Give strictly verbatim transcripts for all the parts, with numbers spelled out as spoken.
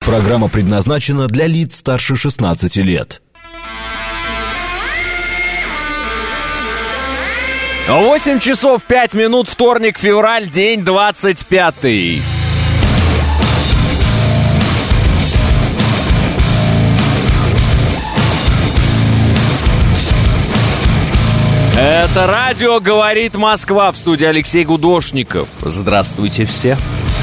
Программа предназначена для лиц старше шестнадцати лет. восемь часов пять минут, вторник, февраль, день двадцать пятый. Это радио «Говорит Москва», в студии Алексей Гудошников. Здравствуйте все.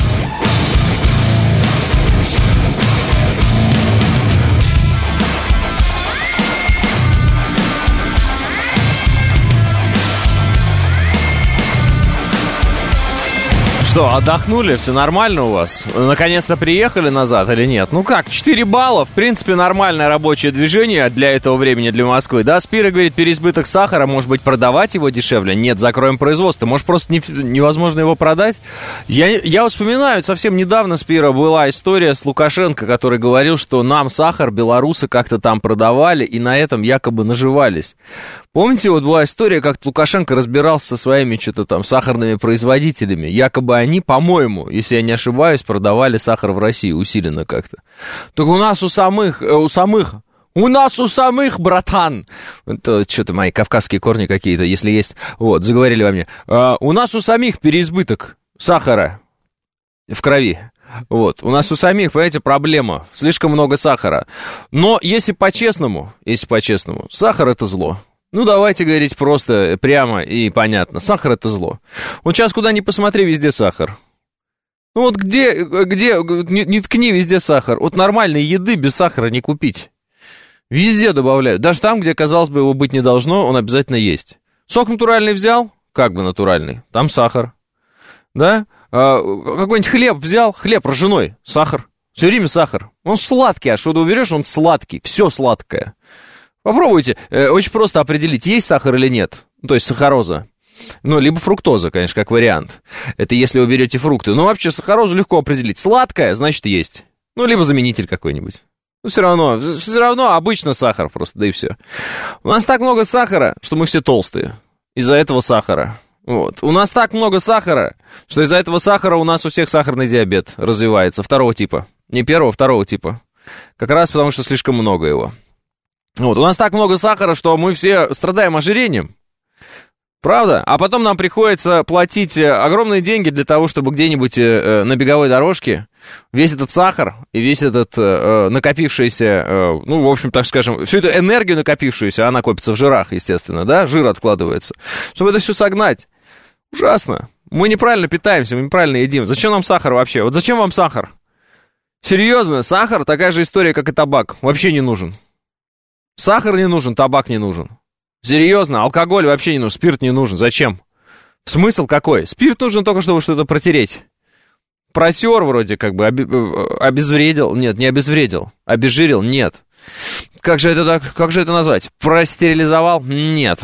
Что, отдохнули? Все нормально у вас? Наконец-то приехали назад или нет? Ну как, четыре балла, в принципе, нормальное рабочее движение для этого времени, для Москвы. Да, Спира говорит, переизбыток сахара, может быть, продавать его дешевле? Нет, закроем производство. Может, просто не, невозможно его продать? Я, я вот вспоминаю, совсем недавно, Спира, была история с Лукашенко, который говорил, что нам сахар белорусы как-то там продавали и на этом якобы наживались. Помните, вот была история, как Лукашенко разбирался со своими что-то там сахарными производителями. Якобы они, по-моему, если я не ошибаюсь, продавали сахар в России усиленно как-то. Так у нас у самых, э, у самых, у нас у самых, братан, это что-то мои кавказские корни какие-то, если есть, вот, заговорили во мне. Э, у нас у самих переизбыток сахара в крови. Вот, у нас у самих, понимаете, проблема, слишком много сахара. Но если по-честному, если по-честному, сахар — это зло. Ну, давайте говорить просто, прямо и понятно. Сахар — это зло. Вот сейчас куда ни посмотри, везде сахар. Ну вот где, где, не, не ткни, везде сахар. Вот нормальной еды без сахара не купить. Везде добавляют. Даже там, где, казалось бы, его быть не должно, он обязательно есть. Сок натуральный взял, как бы натуральный, там сахар. Да? А, какой-нибудь хлеб взял, хлеб ржаной, сахар. Все время сахар. Он сладкий, а что ты уберешь, он сладкий. Все сладкое. Попробуйте, э, очень просто определить, есть сахар или нет, то есть сахароза. Ну, либо фруктоза, конечно, как вариант. Это если вы берете фрукты. Но вообще сахарозу легко определить. Сладкая, значит, есть. Ну, либо заменитель какой-нибудь. Ну, все равно, все равно обычно сахар просто, да и все. У нас так много сахара, что мы все толстые. Из-за этого сахара. Вот. У нас так много сахара, что из-за этого сахара у нас у всех сахарный диабет развивается. Второго типа. Не первого, второго типа. Как раз потому, что слишком много его. Вот, у нас так много сахара, что мы все страдаем ожирением. Правда? А потом нам приходится платить огромные деньги для того, чтобы где-нибудь э, на беговой дорожке весь этот сахар и весь этот э, накопившийся, э, ну, в общем, так скажем, всю эту энергию накопившуюся, она копится в жирах, естественно, да, жир откладывается, чтобы это все согнать. Ужасно. Мы неправильно питаемся, мы неправильно едим. Зачем нам сахар вообще? Вот зачем вам сахар? Серьезно, сахар такая же история, как и табак. Вообще не нужен. Сахар не нужен, табак не нужен. Серьезно, алкоголь вообще не нужен, спирт не нужен. Зачем? Смысл какой? Спирт нужен только, чтобы что-то протереть. Протер вроде как бы, обезвредил. Нет, не обезвредил. Обезжирил? Нет. Как же это так? Как же это назвать? Простерилизовал? Нет.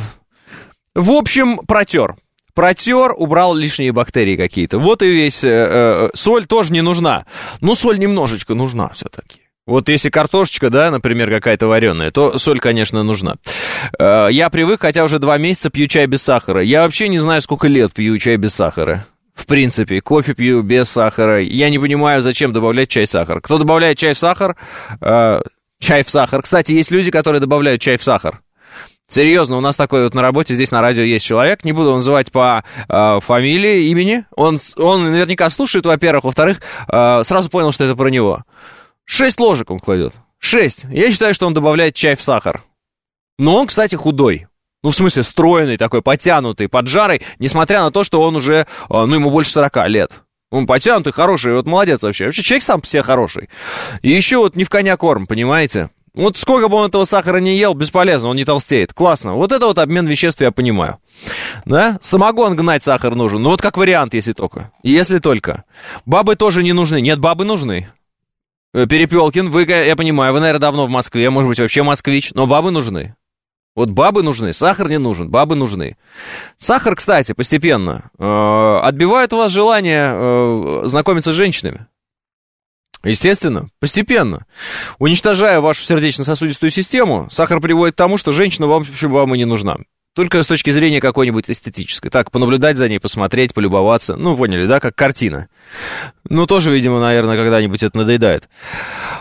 В общем, протер. Протер, убрал лишние бактерии какие-то. Вот и весь... Э, э, соль тоже не нужна. Но соль немножечко нужна все-таки. Вот если картошечка, да, например, какая-то вареная, то соль, конечно, нужна. Я привык, хотя уже два месяца пью чай без сахара. Я вообще не знаю, сколько лет пью чай без сахара. В принципе, кофе пью без сахара. Я не понимаю, зачем добавлять чай в сахар. Кто добавляет чай в сахар? Э, чай в сахар. Кстати, есть люди, которые добавляют чай в сахар. Серьезно, у нас такой вот на работе, здесь на радио есть человек, не буду называть по э, фамилии, имени. Он, он наверняка слушает, во-первых. Во-вторых, э, сразу понял, что это про него. Шесть ложек он кладет. Шесть. Я считаю, что он добавляет чай в сахар. Но он, кстати, худой. Ну, в смысле, стройный такой, потянутый, поджарый, несмотря на то, что он уже, ну, ему больше сорока лет. Он потянутый, хороший, вот молодец вообще. Вообще, человек сам по себе хороший. И еще вот не в коня корм, понимаете? Вот сколько бы он этого сахара не ел, бесполезно, он не толстеет. Классно. Вот это вот обмен веществ я понимаю. Да? Самогон гнать сахар нужен. Ну, вот как вариант, если только. Если только. Бабы тоже не нужны. Нет, бабы нужны. Перепелкин, вы, я понимаю, вы, наверное, давно в Москве, может быть, вообще москвич, но бабы нужны. Вот бабы нужны, сахар не нужен, бабы нужны. Сахар, кстати, постепенно э, отбивает у вас желание э, знакомиться с женщинами. Естественно, постепенно. Уничтожая вашу сердечно-сосудистую систему, сахар приводит к тому, что женщина вам, в общем, вам и не нужна. Только с точки зрения какой-нибудь эстетической. Так, понаблюдать за ней, посмотреть, полюбоваться. Ну, поняли, да, как картина. Ну, тоже, видимо, наверное, когда-нибудь это надоедает.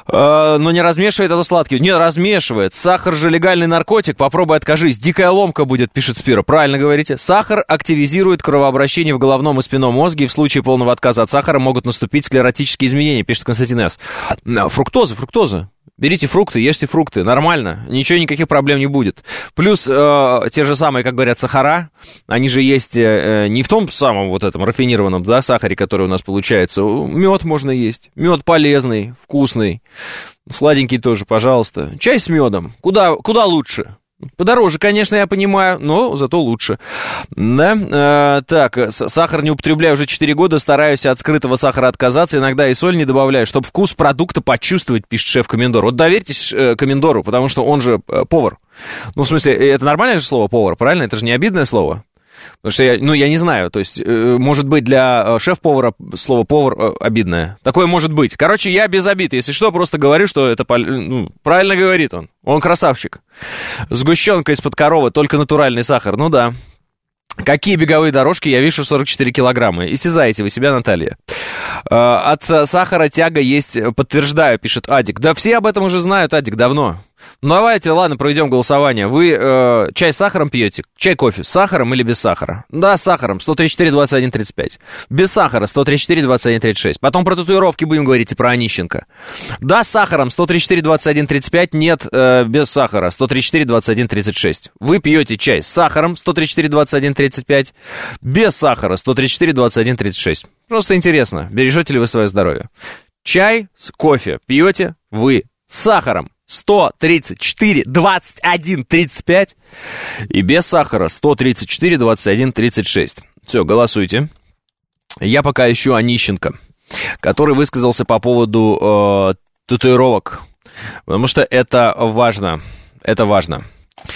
Э, но не размешивает это сладкий. Не размешивает. Сахар же легальный наркотик. Попробуй откажись. Дикая ломка будет, пишет Спира. Правильно говорите. Сахар активизирует кровообращение в головном и спинном мозге. И в случае полного отказа от сахара могут наступить склеротические изменения, пишет Константин С. Фруктоза, фруктоза. Берите фрукты, ешьте фрукты, нормально, ничего, никаких проблем не будет. Плюс э, те же самые, как говорят, сахара, они же есть э, не в том самом вот этом рафинированном, да, сахаре, который у нас получается. Мед можно есть, мед полезный, вкусный, сладенький тоже, пожалуйста. Чай с медом, куда, куда лучше? Подороже, конечно, я понимаю, но зато лучше. Да? Э, так, сахар не употребляю уже четыре года, стараюсь от скрытого сахара отказаться, иногда и соль не добавляю, чтобы вкус продукта почувствовать, пишет шеф-комендор. Вот доверьтесь э, комендору, потому что он же э, повар. Ну, в смысле, это нормальное же слово повар, правильно? Это же не обидное слово. Потому что я, ну, я не знаю, то есть, э, может быть, для э, шеф-повара слово повар э, обидное. Такое может быть. Короче, я без обид, если что, просто говорю, что это, ну, правильно говорит он. Он красавчик. Сгущенка из-под коровы, только натуральный сахар, ну да. Какие беговые дорожки? Я вешу сорок четыре килограмма. Истязаете вы себя, Наталья. Э, от сахара тяга есть, подтверждаю, пишет Адик. Да все об этом уже знают, Адик, давно. Ну, давайте, ладно, проведем голосование. Вы э, чай с сахаром пьете? Чай, кофе с сахаром или без сахара? Да, с сахаром, сто тридцать четыре двадцать один тридцать пять. Без сахара, сто тридцать четыре двадцать один тридцать шесть. Потом про татуировки будем говорить и про Онищенко. Да, с сахаром, сто тридцать четыре двадцать один тридцать пять. Нет, э, без сахара, сто тридцать четыре двадцать один тридцать шесть. Вы пьете чай с сахаром, сто тридцать четыре двадцать один тридцать пять. Без сахара, сто тридцать четыре двадцать один тридцать шесть. Просто интересно, бережете ли вы свое здоровье? Чай с кофе пьете вы с сахаром. сто тридцать четыре двадцать один тридцать пять и без сахара сто тридцать четыре двадцать один тридцать шесть. Все, голосуйте. Я пока ищу Онищенко, который высказался по поводу э, татуировок, потому что это важно, это важно.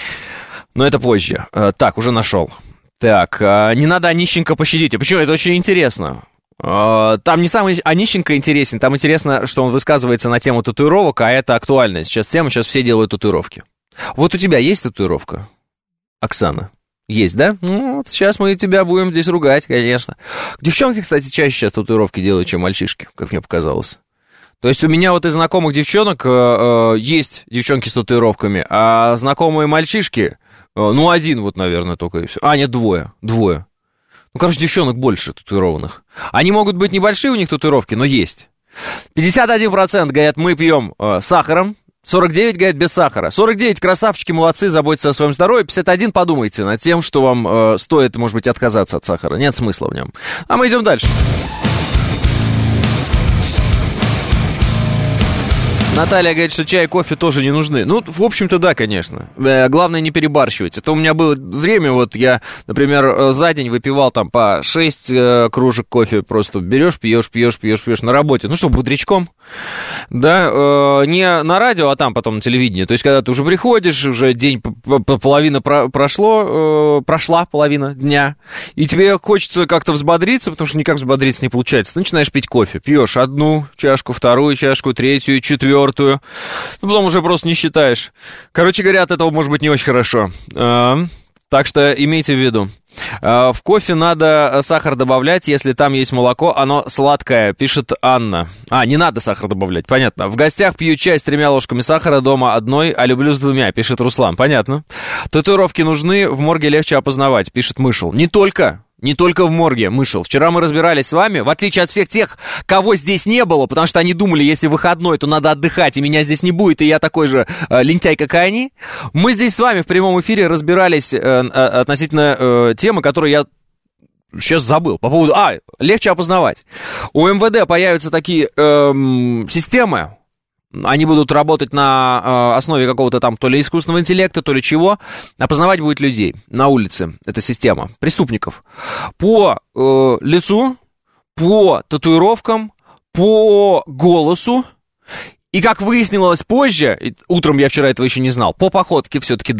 Но это позже. Э, так, уже нашел. Так, э, не надо Онищенко пощадить. А почему? Это очень интересно. Там не сам Онищенко интересен, там интересно, что он высказывается на тему татуировок, а это актуальная сейчас тема, сейчас все делают татуировки. Вот у тебя есть татуировка, Оксана? Есть, да? Ну, вот сейчас мы тебя будем здесь ругать, конечно. Девчонки, кстати, чаще сейчас татуировки делают, чем мальчишки, как мне показалось. То есть у меня вот из знакомых девчонок э, э, есть девчонки с татуировками, а знакомые мальчишки, э, ну, один вот, наверное, только и все. А, нет, двое, двое. Ну, короче, девчонок больше татуированных. Они могут быть небольшие у них татуировки, но есть. пятьдесят один процент говорят, мы пьем э, сахаром. сорок девять говорят, без сахара. сорок девять красавчики, молодцы, заботятся о своем здоровье. пятьдесят один подумайте над тем, что вам э, стоит, может быть, отказаться от сахара. Нет смысла в нем. А мы идем дальше. Наталья говорит, что чай и кофе тоже не нужны. Ну, в общем-то, да, конечно. Главное не перебарщивать. Это у меня было время, вот я, например, за день выпивал там по шесть э, кружек кофе. Просто берешь, пьешь, пьешь, пьешь, пьешь на работе. Ну что, бодрячком. Да, э, не на радио, а там потом на телевидении. То есть, когда ты уже приходишь, уже день, половина про- прошло, э, прошла половина дня, и тебе хочется как-то взбодриться, потому что никак взбодриться не получается. Ты начинаешь пить кофе. Пьешь одну чашку, вторую чашку, третью, четвертую. Ну, потом уже просто не считаешь. Короче говоря, от этого может быть не очень хорошо. А, так что имейте в виду. А, в кофе надо сахар добавлять, если там есть молоко, оно сладкое, пишет Анна. А, не надо сахар добавлять, понятно. В гостях пью чай с тремя ложками сахара, дома одной, а люблю с двумя, пишет Руслан. Понятно. Татуировки нужны, в морге легче опознавать, пишет Мышел. Не только... Не только в морге, Мышел. Вчера мы разбирались с вами, в отличие от всех тех, кого здесь не было, потому что они думали, если выходной, то надо отдыхать, и меня здесь не будет, и я такой же э, лентяй, как и они. Мы здесь с вами в прямом эфире разбирались э, э, относительно э, темы, которую я сейчас забыл. По поводу... А, легче опознавать. У эм вэ дэ появятся такие э, системы. Они будут работать на э, основе какого-то там то ли искусственного интеллекта, то ли чего. Опознавать будет людей на улице, эта система, преступников. По э, лицу, по татуировкам, по голосу. И как выяснилось позже, утром я вчера этого еще не знал, по походке все-таки да.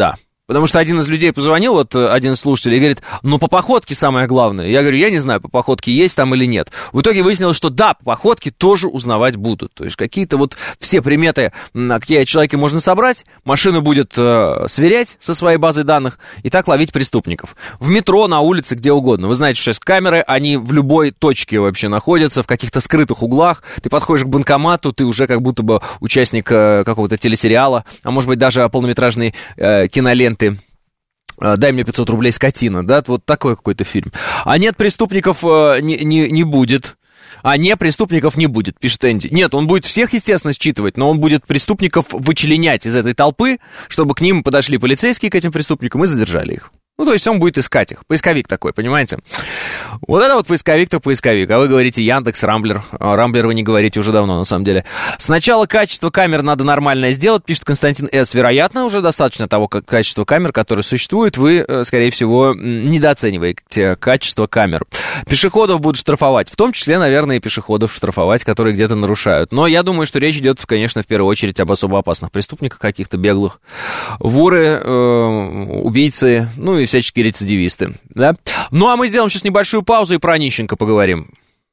Потому что один из людей позвонил, вот один из слушателей, и говорит, ну, по походке самое главное. Я говорю, я не знаю, по походке есть там или нет. В итоге выяснилось, что да, по походке тоже узнавать будут. То есть какие-то вот все приметы, какие о человеке можно собрать, машина будет э, сверять со своей базой данных и так ловить преступников. В метро, на улице, где угодно. Вы знаете, что сейчас камеры, они в любой точке вообще находятся, в каких-то скрытых углах. Ты подходишь к банкомату, ты уже как будто бы участник э, какого-то телесериала, а может быть даже полнометражной э, киноленты. «Дай мне пятьсот рублей, скотина», да, вот такой какой-то фильм. А нет, преступников э, не, не, не будет. А не, преступников не будет, пишет Энди. Нет, он будет всех, естественно, считывать, но он будет преступников вычленять из этой толпы, чтобы к ним подошли полицейские, к этим преступникам, и задержали их. Ну, то есть он будет искать их. Поисковик такой, понимаете? Вот это вот поисковик-то поисковик. А вы говорите Яндекс, Рамблер. Рамблер вы не говорите уже давно, на самом деле. Сначала качество камер надо нормальное сделать, пишет Константин С. Вероятно, уже достаточно того как качества камер, которые существуют. Вы, скорее всего, недооцениваете качество камер. Пешеходов будут штрафовать. В том числе, наверное, и пешеходов штрафовать, которые где-то нарушают. Но я думаю, что речь идет, конечно, в первую очередь об особо опасных преступниках, каких-то беглых. Воры, э, убийцы, ну и всяческие рецидивисты, да? Ну, а мы сделаем сейчас небольшую паузу и про Онищенко поговорим.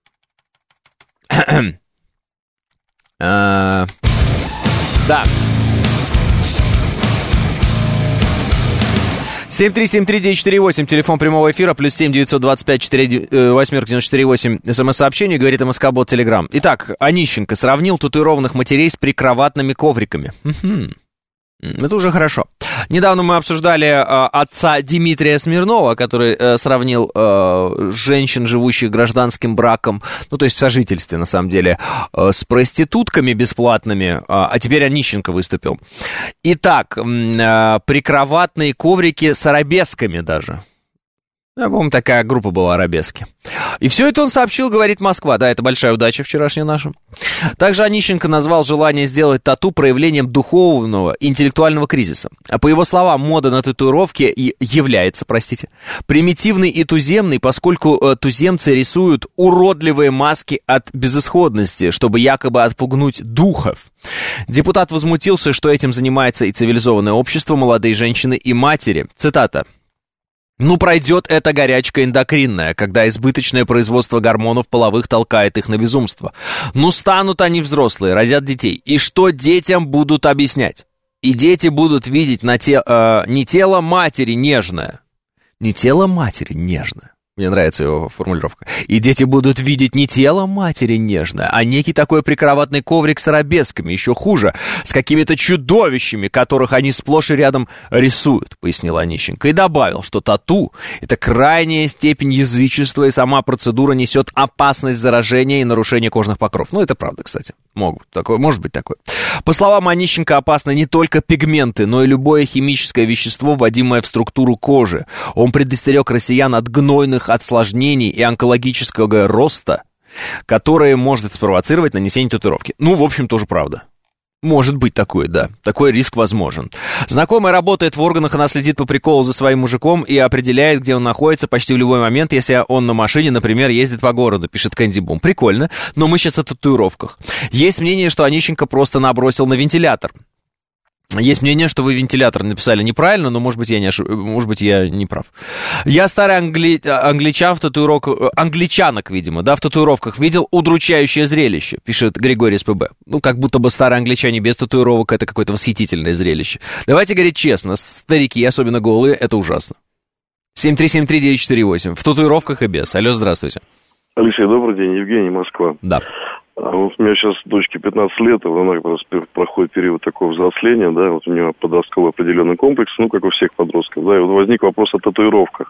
Да. семь три семь три девять четыре восемь, телефон прямого эфира, плюс семь девятьсот двадцать пять четыре восемь девять четыре восемь, смс-сообщение, говорит МСК-бот Телеграм. Итак, Онищенко сравнил татуированных матерей с прикроватными ковриками. Это уже хорошо. Недавно мы обсуждали э, отца Дмитрия Смирнова, который э, сравнил э, женщин, живущих гражданским браком, ну, то есть в сожительстве, на самом деле, э, с проститутками бесплатными, э, а теперь Онищенко выступил. Итак, э, прикроватные коврики с арабесками даже. Я помню, такая группа была «Арабески». И все это он сообщил, говорит Москва. Да, это большая удача вчерашняя наша. Также Онищенко назвал желание сделать тату проявлением духовного интеллектуального кризиса. А по его словам, мода на татуировки и является, простите, примитивной и туземной, поскольку э, туземцы рисуют уродливые маски от безысходности, чтобы якобы отпугнуть духов. Депутат возмутился, что этим занимается и цивилизованное общество, молодые женщины и матери. Цитата. «Ну, пройдет эта горячка эндокринная, когда избыточное производство гормонов половых толкает их на безумство. Ну, станут они взрослые, родят детей. И что детям будут объяснять? И дети будут видеть на те, э, не тело матери нежное, не тело матери нежное». Мне нравится его формулировка. И дети будут видеть не тело матери нежное, а некий такой прикроватный коврик с арабесками, еще хуже, с какими-то чудовищами, которых они сплошь и рядом рисуют, пояснил Онищенко. И добавил, что тату — это крайняя степень язычества, и сама процедура несет опасность заражения и нарушения кожных покров. Ну, это правда, кстати. Могут. Такое, может быть такое. По словам Онищенко, опасны не только пигменты, но и любое химическое вещество, вводимое в структуру кожи. Он предостерег россиян от гнойных осложнений и онкологического роста, которые может спровоцировать нанесение татуировки. Ну, в общем, тоже правда. Может быть такое, да. Такой риск возможен. Знакомая работает в органах, она следит по приколу за своим мужиком и определяет, где он находится почти в любой момент, если он на машине, например, ездит по городу, пишет Кэнди Бум. Прикольно, но мы сейчас о татуировках. Есть мнение, что Онищенко просто набросил на вентилятор. Есть мнение, что вы вентилятор написали неправильно, но, может быть, я не, ошиб... может быть, я не прав. Я старый англи... англичан в татуировках... Англичанок, видимо, да, в татуировках видел удручающее зрелище, пишет Григорий СПБ. Ну, как будто бы старые англичане без татуировок — это какое-то восхитительное зрелище. Давайте говорить честно, старики, особенно голые, это ужасно. семь три семь три девять четыре восемь. В татуировках и без. Алло, здравствуйте. Алексей, добрый день. Евгений, Москва. Да. Вот у меня сейчас дочке пятнадцать лет, она как раз проходит период такого взросления, да, вот у нее подростковый определенный комплекс, ну, как у всех подростков, да, и вот возник вопрос о татуировках.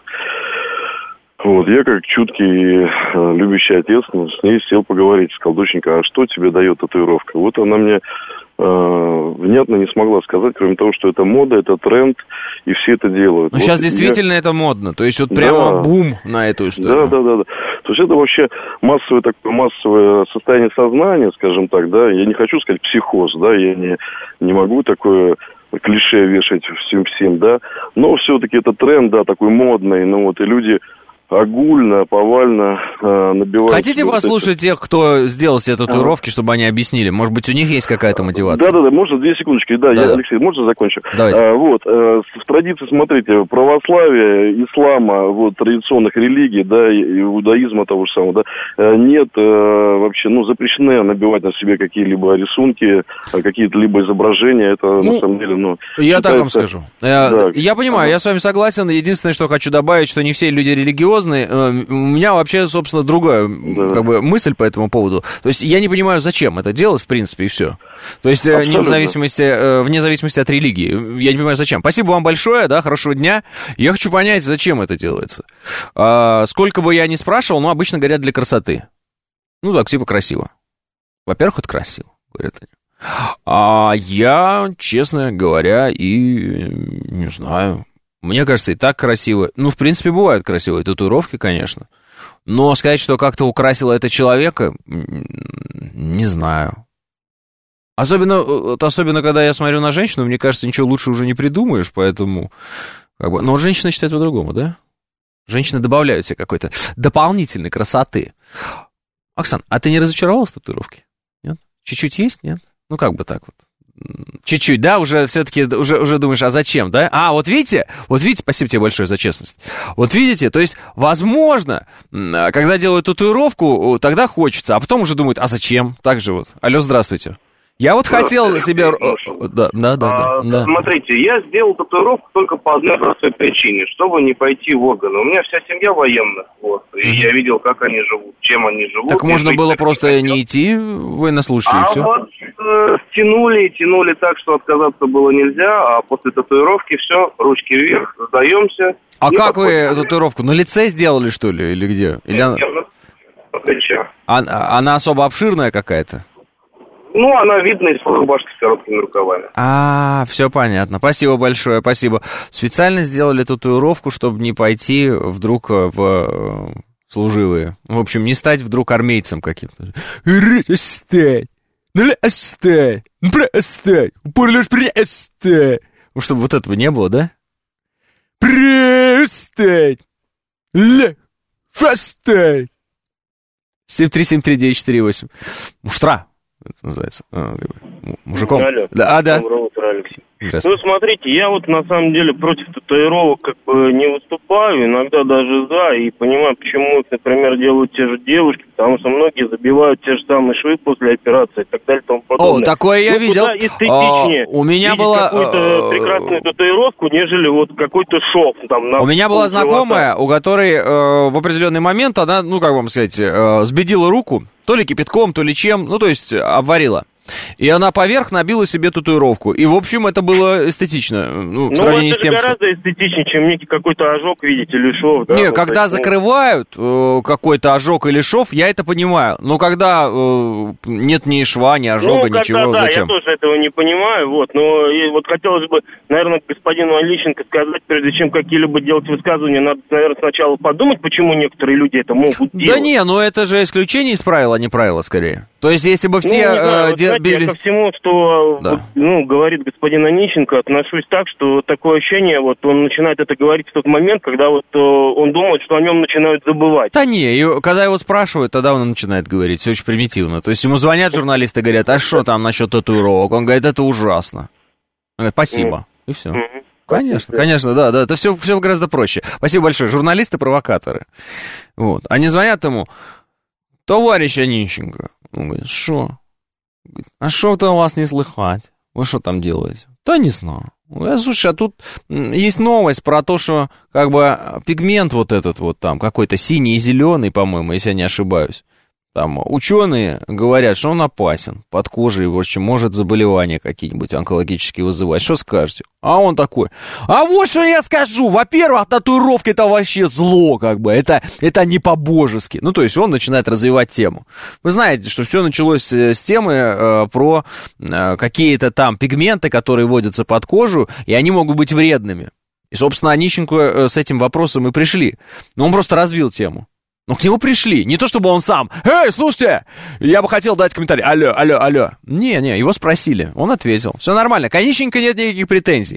Вот, я как чуткий, любящий отец, ну, с ней сел поговорить, сказал: доченька, а что тебе дает татуировка? Вот она мне э, внятно не смогла сказать, кроме того, что это мода, это тренд, и все это делают. Ну, вот сейчас действительно я... это модно, то есть вот прямо да. бум на эту историю. Да, да, да, да. То есть это вообще массовое такое массовое состояние сознания, скажем так, да. Я не хочу сказать психоз, да, я не, не могу такое клише вешать всем всем, да. Но все-таки это тренд, да, такой модный, ну вот, и люди огульно, повально э, набивают... Хотите послушать тех, кто сделал себе татуировки, чтобы они объяснили? Может быть, у них есть какая-то мотивация? Да-да-да, можно две секундочки. Да, да. я, Алексей, можно закончу? Давайте. А, вот, э, в традиции, смотрите, православия, ислама, вот, традиционных религий, да, иудаизма того же самого, да, нет э, вообще, ну, запрещены набивать на себе какие-либо рисунки, какие-то либо изображения, это, ну, на самом деле, ну... Я так вам скажу. Да. Я понимаю, я с вами согласен. Единственное, что хочу добавить, что не все люди религиозные. У меня вообще, собственно, другая да. как бы, мысль по этому поводу. То есть я не понимаю, зачем это делать, в принципе, и все. То есть не в зависимости, вне зависимости от религии. Я не понимаю, зачем. Спасибо вам большое, да, хорошего дня. Я хочу понять, зачем это делается. А, сколько бы я ни спрашивал, но обычно говорят для красоты. Ну так, типа красиво. Во-первых, это красиво, говорят они. А я, честно говоря, и не знаю... Мне кажется, и так красиво. Ну, в принципе, бывают красивые татуировки, конечно. Но сказать, что как-то украсило это человека, не знаю. Особенно, особенно, когда я смотрю на женщину, мне кажется, ничего лучше уже не придумаешь, поэтому... Как бы, но женщина считает по-другому, да? Женщины добавляют себе какой-то дополнительной красоты. Оксан, а ты не разочаровалась в татуировке? Нет? Чуть-чуть есть, нет? Ну, как бы так вот. Чуть-чуть, да, уже все-таки уже, уже думаешь, а зачем, да? А, вот видите, вот видите, спасибо тебе большое за честность. Вот видите, то есть, возможно, когда делают татуировку, тогда хочется, а потом уже думают, а зачем? Так же вот. Алло, здравствуйте. Я вот хотел себе... Да, да, да, а, да. Смотрите, я сделал татуировку только по одной простой причине, чтобы не пойти в органы. У меня вся семья военных, вот, и угу. я видел, как они живут, чем они живут. Так можно было просто не идти в военнослужащие, а и все? А вот э, тянули, тянули так, что отказаться было нельзя, а после татуировки все, ручки вверх, сдаемся. А как вы татуировку? На лице сделали, что ли, или где? Или она... А, она особо обширная какая-то? Ну, она видна из рубашки с короткими рукавами. А, все понятно. Спасибо большое, спасибо. Специально сделали татуировку, чтобы не пойти вдруг в служивые. В общем, не стать вдруг армейцем каким-то. Оставь! Оставь! Оставь! Оставь! Чтобы вот этого не было, да? Оставь! Оставь! семь три семь три девять четыре восемь. Муштра. Это называется. А, мужиком. Алло. Да, а, да. Доброе утро, Алексей. Ну, смотрите, я вот на самом деле против татуировок как бы не выступаю, иногда даже за, и понимаю, почему их, например, делают те же девушки, потому что многие забивают те же самые швы после операции и так далее и тому подобное. О, такое я ну, видел. Куда эстетичнее а, у меня была какую-то прекрасную татуировку, нежели вот какой-то шов там. На у меня была знакомая, живота. У которой э, в определенный момент она, ну, как вам сказать, э, сбедила руку, то ли кипятком, то ли чем, ну, то есть обварила. И она поверх набила себе татуировку. И, в общем, это было эстетично. Ну, в ну, сравнении это с тем, гораздо что... эстетичнее, чем некий какой-то ожог, видите, или шов. Да, Не, вот когда это, закрывают э, какой-то ожог или шов, я это понимаю. Но когда э, нет ни шва, ни ожога, ну, ничего, да, зачем? Я тоже этого не понимаю, вот. Но и, вот хотелось бы, наверное, господину Онищенко сказать, прежде чем какие-либо делать высказывания, надо, наверное, сначала подумать, почему некоторые люди это могут делать. Да не, ну это же исключение из правила, а не правило, скорее. То есть, если бы все... Ну, не знаю, э, вот, де... знаете, я ко всему, что, да. вот, ну, говорит господин Онищенко, отношусь так, что такое ощущение, вот он начинает это говорить в тот момент, когда вот он думает, что о нем начинают забывать. Да не, и когда его спрашивают, тогда он начинает говорить, все очень примитивно. То есть, ему звонят журналисты, говорят, а что там насчет татуировок? Он говорит, это ужасно. Он говорит, спасибо. И все. Конечно, конечно, да, да, это все, все гораздо проще. Спасибо большое. Журналисты-провокаторы. Вот. Они звонят ему, товарищ Онищенко. Он говорит, что? А что-то у вас не слыхать? Вы что там делаете? Да не знаю. Слушай, а тут есть новость про то, что как бы пигмент вот этот вот там, какой-то синий и зеленый, по-моему, если я не ошибаюсь. Там ученые говорят, что он опасен под кожей, в общем, может заболевания какие-нибудь онкологические вызывать. Что скажете? А он такой, а вот что я скажу. Во-первых, татуировки это вообще зло, как бы, это, это не по-божески. Ну, то есть он начинает развивать тему. Вы знаете, что все началось с темы э, про э, какие-то там пигменты, которые вводятся под кожу, и они могут быть вредными. И, собственно, Онищенко э, с этим вопросом и пришли. Но он просто развил тему. Но к нему пришли. Не то, чтобы он сам. Эй, слушайте, я бы хотел дать комментарий. Алло, алло, алло. Не-не, его спросили. Он ответил. Все нормально. К Онищенко нет никаких претензий.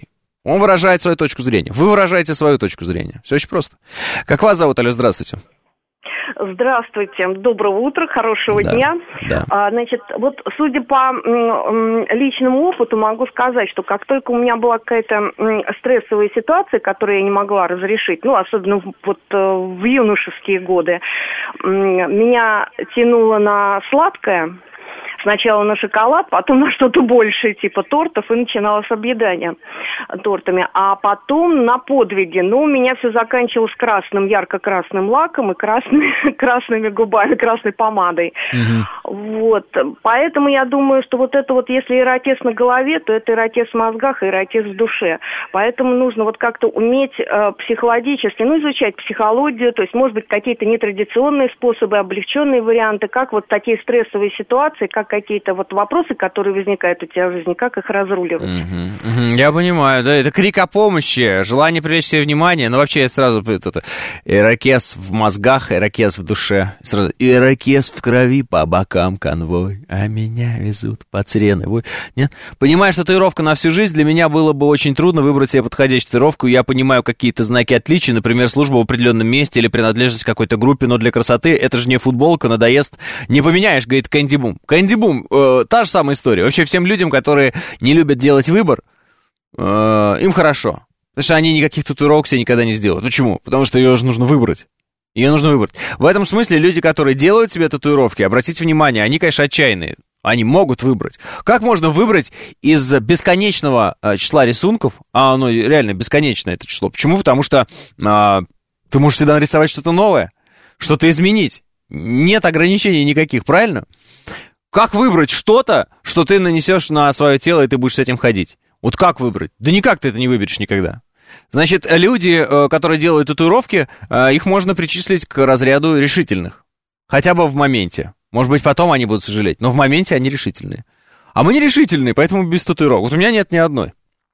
Он выражает свою точку зрения. Вы выражаете свою точку зрения. Все очень просто. Как вас зовут, Алло, здравствуйте. Здравствуйте, доброго утра, хорошего да, дня. Да. А, значит, вот судя по м, личному опыту, могу сказать, что как только у меня была какая-то м, стрессовая ситуация, которую я не могла разрешить, ну, особенно вот в юношеские годы, м, меня тянуло на сладкое. Сначала на шоколад, потом на что-то большее, типа тортов, и начиналось объедание тортами. А потом на подвиги. Ну, у меня все заканчивалось красным, ярко-красным лаком и красными, красными губами, красной помадой. Угу. Вот. Поэтому я думаю, что вот это вот, если эротез на голове, то это эротез в мозгах и эротез в душе. Поэтому нужно вот как-то уметь э, психологически, ну, изучать психологию, то есть, может быть, какие-то нетрадиционные способы, облегченные варианты, как вот такие стрессовые ситуации, как какие-то вот вопросы, которые возникают у тебя в жизни, как их разруливать. Угу, угу, я понимаю, да, это крик о помощи, желание привлечь себе внимание, но вообще я сразу, это, ирокез в мозгах, ирокез в душе, сразу, ирокез в крови, по бокам конвой, а меня везут под сирены. Нет? Понимаешь, что татуировка на всю жизнь, для меня было бы очень трудно выбрать себе подходящую татуировку, я понимаю какие-то знаки отличия, например, служба в определенном месте или принадлежность к какой-то группе, но для красоты это же не футболка, надоест, не поменяешь, говорит Кэнди Бум. Кэнди Бум, э, та же самая история. Вообще всем людям, которые не любят делать выбор, э, им хорошо. Потому что они никаких татуировок себе никогда не сделают. Почему? Потому что ее же нужно выбрать. Ее нужно выбрать. В этом смысле люди, которые делают себе татуировки, обратите внимание, они, конечно, отчаянные. Они могут выбрать. Как можно выбрать из бесконечного э, числа рисунков, а оно реально бесконечное, это число? Почему? Потому что э, ты можешь всегда нарисовать что-то новое, что-то изменить. Нет ограничений никаких, правильно? Как выбрать что-то, что ты нанесешь на свое тело, и ты будешь с этим ходить? Вот как выбрать? Да никак ты это не выберешь никогда. Значит, люди, которые делают татуировки, их можно причислить к разряду решительных. Хотя бы в моменте. Может быть, потом они будут сожалеть, но в моменте они решительные. А мы не решительные, поэтому без татуировок. Вот у меня нет ни одной.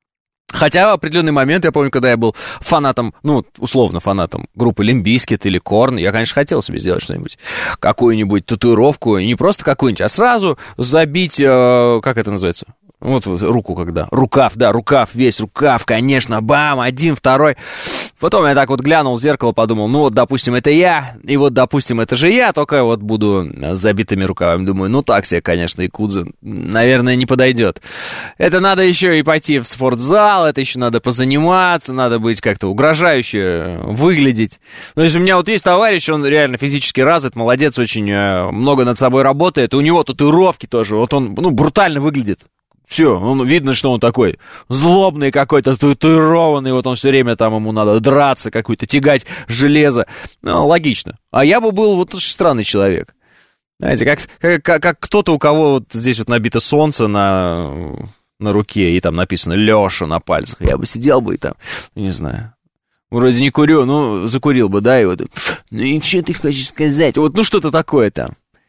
Хотя в определенный момент, я помню, когда я был фанатом, ну, условно фанатом группы Limp Bizkit или Korn, я, конечно, хотел себе сделать что-нибудь, какую-нибудь татуировку, и не просто какую-нибудь, а сразу забить, э, как это называется? Вот руку когда, рукав, да, рукав, весь рукав, конечно, бам, один, второй. Потом я так вот глянул в зеркало, подумал, ну вот, допустим, это я, и вот, допустим, это же я, только вот буду с забитыми рукавами. Думаю, ну так себе, конечно, якудза, наверное, не подойдет. Это надо еще и пойти в спортзал, это еще надо позаниматься, надо быть как-то угрожающе выглядеть. То есть у меня вот есть товарищ, он реально физически развит, молодец, очень много над собой работает, у него татуировки тоже, вот он, ну, брутально выглядит. Все, он, видно, что он такой злобный какой-то, татуированный, вот он все время там, ему надо драться какую-то, тягать железо. Ну, логично. А я бы был вот странный человек. Знаете, как, как, как кто-то, у кого вот здесь вот набито солнце на, на руке, и там написано Леша на пальцах. Я бы сидел бы и там, не знаю, вроде не курю, ну, закурил бы, да, и вот, ну и что ты хочешь сказать? Вот, ну, что-то такое там.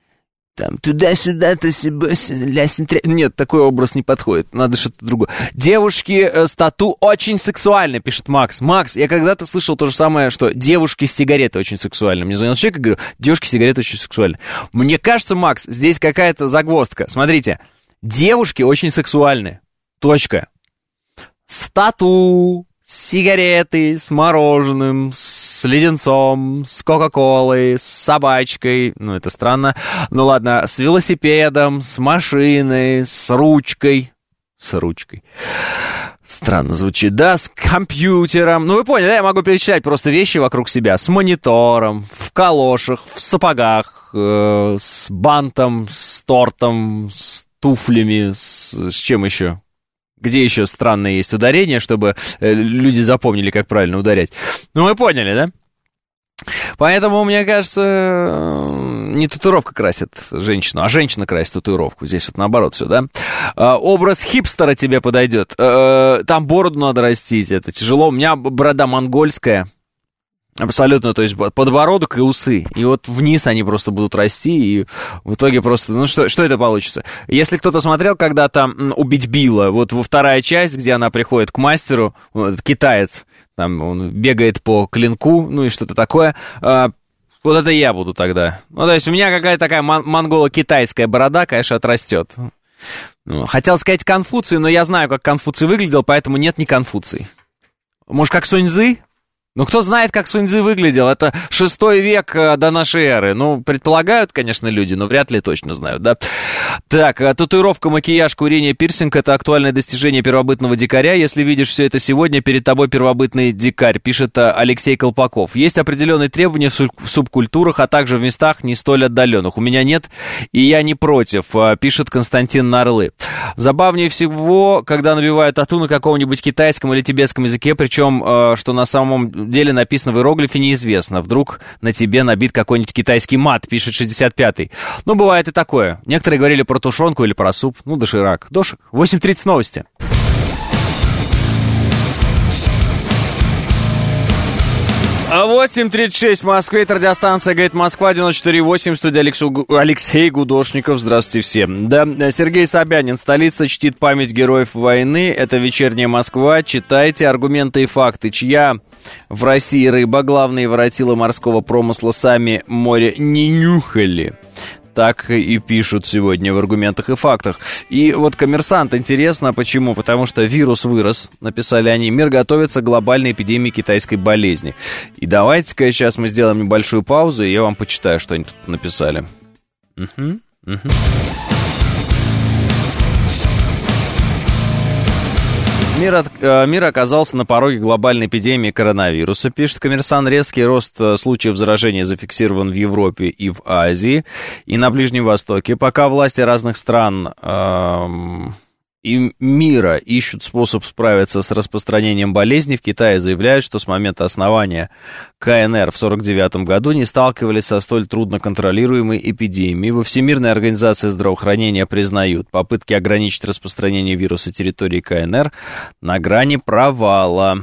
Там, туда-сюда-то себе, лясим тря... Нет, такой образ не подходит, надо что-то другое. Девушки э, с тату очень сексуальны, пишет Макс. Макс, я когда-то слышал то же самое, что девушки с сигаретой очень сексуальны. Мне звонил человек и говорил, девушки с сигаретой очень сексуальны. Мне кажется, Макс, здесь какая-то загвоздка. Смотрите, девушки очень сексуальны. Точка. С тату, с сигаретой, с мороженым, с леденцом, с кока-колой, с собачкой, ну это странно, ну ладно, с велосипедом, с машиной, с ручкой, с ручкой, странно звучит, да, с компьютером, ну вы поняли, да, я могу перечислять просто вещи вокруг себя, с монитором, в калошах, в сапогах, э, с бантом, с тортом, с туфлями, с, с чем еще? Где еще странные есть ударения, чтобы э, люди запомнили, как правильно ударять. Ну, вы поняли, да? Поэтому, мне кажется, не татуировка красит женщину, а женщина красит татуировку. Здесь вот наоборот все, да? А, образ хипстера тебе подойдет. А, там бороду надо растить, это тяжело. У меня борода монгольская. Абсолютно, то есть подбородок и усы. И вот вниз они просто будут расти, и в итоге просто... Ну, что, что это получится? Если кто-то смотрел когда-то «Убить Билла», вот во вторая часть, где она приходит к мастеру, вот, китаец, там он бегает по клинку, ну и что-то такое, а, вот это я буду тогда. Ну, то есть у меня какая-то такая мон- монголо-китайская борода, конечно, отрастет. Хотел сказать Конфуций, но я знаю, как Конфуций выглядел, поэтому нет, не Конфуций. Может, как Сунь-Цзы? Ну, кто знает, как Сунь-Цзы выглядел? Это шестой век э, до нашей эры. Ну, предполагают, конечно, люди, но вряд ли точно знают, да? Так, татуировка, макияж, курение, пирсинг — это актуальное достижение первобытного дикаря. Если видишь все это сегодня, перед тобой первобытный дикарь, пишет Алексей Колпаков. Есть определенные требования в субкультурах, а также в местах не столь отдаленных. У меня нет, и я не против, пишет Константин Нарлы. Забавнее всего, когда набивают тату на каком-нибудь китайском или тибетском языке, причем, что на самом деле написано в иероглифе, неизвестно. Вдруг на тебе набит какой-нибудь китайский мат, пишет шестьдесят пятый. Ну, бывает и такое. Некоторые говорили про тушенку или про суп. Ну, доширак. Дошик. восемь тридцать новости. восемь тридцать шесть в Москве. Это радиостанция «Говорит Москва», девяносто четыре восемь. В студии Алексу... Алексей Гудошников. Здравствуйте всем. Да, Сергей Собянин. Столица чтит память героев войны. Это «Вечерняя Москва». Читайте аргументы и факты. Чья в России рыба? Главные воротилы морского промысла сами море не нюхали. Так и пишут сегодня в аргументах и фактах. И вот «Коммерсант» интересно, почему? Потому что вирус вырос, написали они. Мир готовится к глобальной эпидемии китайской болезни. И давайте-ка сейчас мы сделаем небольшую паузу, и я вам почитаю, что они тут написали. Угу, угу. Мир, от, э, мир оказался на пороге глобальной эпидемии коронавируса, пишет «Коммерсант». Резкий рост случаев заражения зафиксирован в Европе и в Азии, и на Ближнем Востоке. Пока власти разных стран э, и мира ищут способ справиться с распространением болезни, в Китае заявляют, что с момента основания ка эн эр в сорок девятом году не сталкивались со столь трудно контролируемой эпидемией. Во Всемирной организации здравоохранения признают попытки ограничить распространение вируса территории ка эн эр на грани провала.